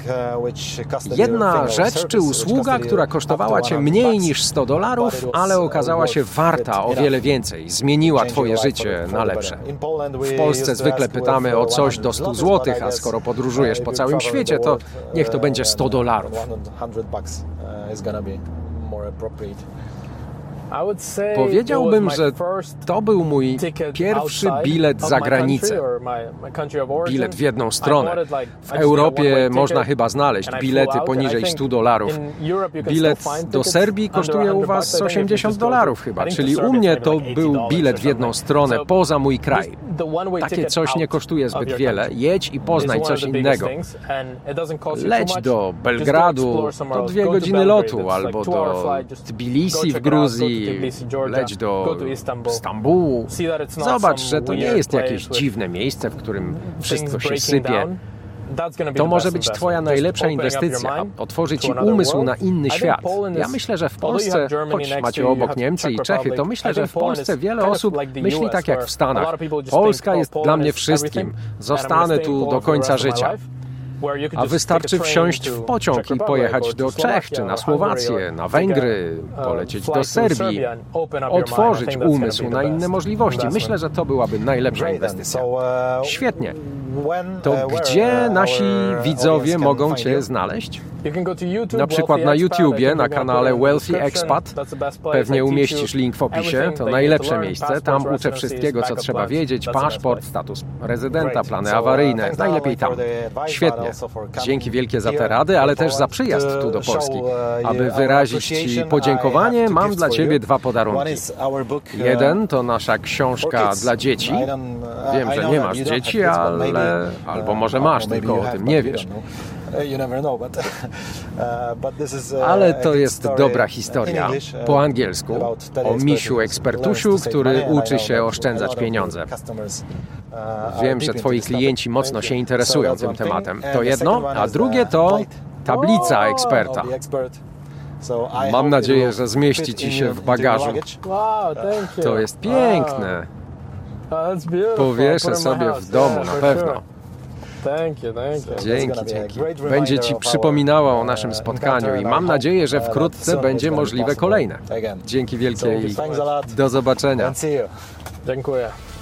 Jedna rzecz czy usługa, która kosztowała Cię mniej niż $100, ale okazała się warta o wiele więcej, zmieniła Twoje życie na lepsze. W Polsce zwykle pytamy o coś do 100 zł, a skoro podróżujesz po całym świecie, to niech to będzie $100. Powiedziałbym, że to był mój pierwszy bilet za granicę. Bilet w jedną stronę. W Europie można chyba znaleźć bilety poniżej $100. Bilet do Serbii kosztuje u Was $80 chyba, czyli u mnie to był bilet w jedną stronę poza mój kraj. Takie coś nie kosztuje zbyt wiele. Jedź i poznaj coś innego. Leć do Belgradu, to 2 godziny lotu, albo do Tbilisi w Gruzji, leć do Stambułu. Zobacz, że to nie jest jakieś dziwne miejsce, w którym wszystko się sypie. To może być Twoja najlepsza inwestycja, otworzy Ci umysł na inny świat. Ja myślę, że w Polsce, choć macie obok Niemcy i Czechy, to myślę, że w Polsce wiele osób myśli tak jak w Stanach. Polska jest dla mnie wszystkim. Zostanę tu do końca życia. A wystarczy wsiąść w pociąg i pojechać do Czech, czy na Słowację, na Węgry, polecieć do Serbii, otworzyć umysł na inne możliwości. Myślę, że to byłaby najlepsza inwestycja. Świetnie. To gdzie nasi widzowie mogą Cię znaleźć? Na przykład na YouTubie, na kanale Wealthy Expat. Pewnie umieścisz link w opisie. To najlepsze miejsce. Tam uczę wszystkiego, co trzeba wiedzieć. Paszport, status rezydenta, plany awaryjne. Najlepiej tam. Świetnie. Dzięki wielkie za te rady, ale też za przyjazd tu do Polski. Aby wyrazić Ci podziękowanie, mam dla Ciebie 2 podarunki. Jeden to nasza książka dla dzieci. Wiem, że nie masz dzieci, ale... Albo może masz, tylko o tym nie wiesz. Ale to jest dobra historia, po angielsku, o misiu ekspertusiu, który uczy się oszczędzać pieniądze. Wiem, że Twoi klienci mocno się interesują tym tematem. To jedno, a drugie to tablica eksperta. Mam nadzieję, że zmieści Ci się w bagażu. To jest piękne. Powieszę sobie w domu, na pewno. Dzięki. Będzie Ci przypominała o naszym spotkaniu i mam nadzieję, że wkrótce będzie możliwe kolejne. Dzięki wielkie i do zobaczenia. Dziękuję.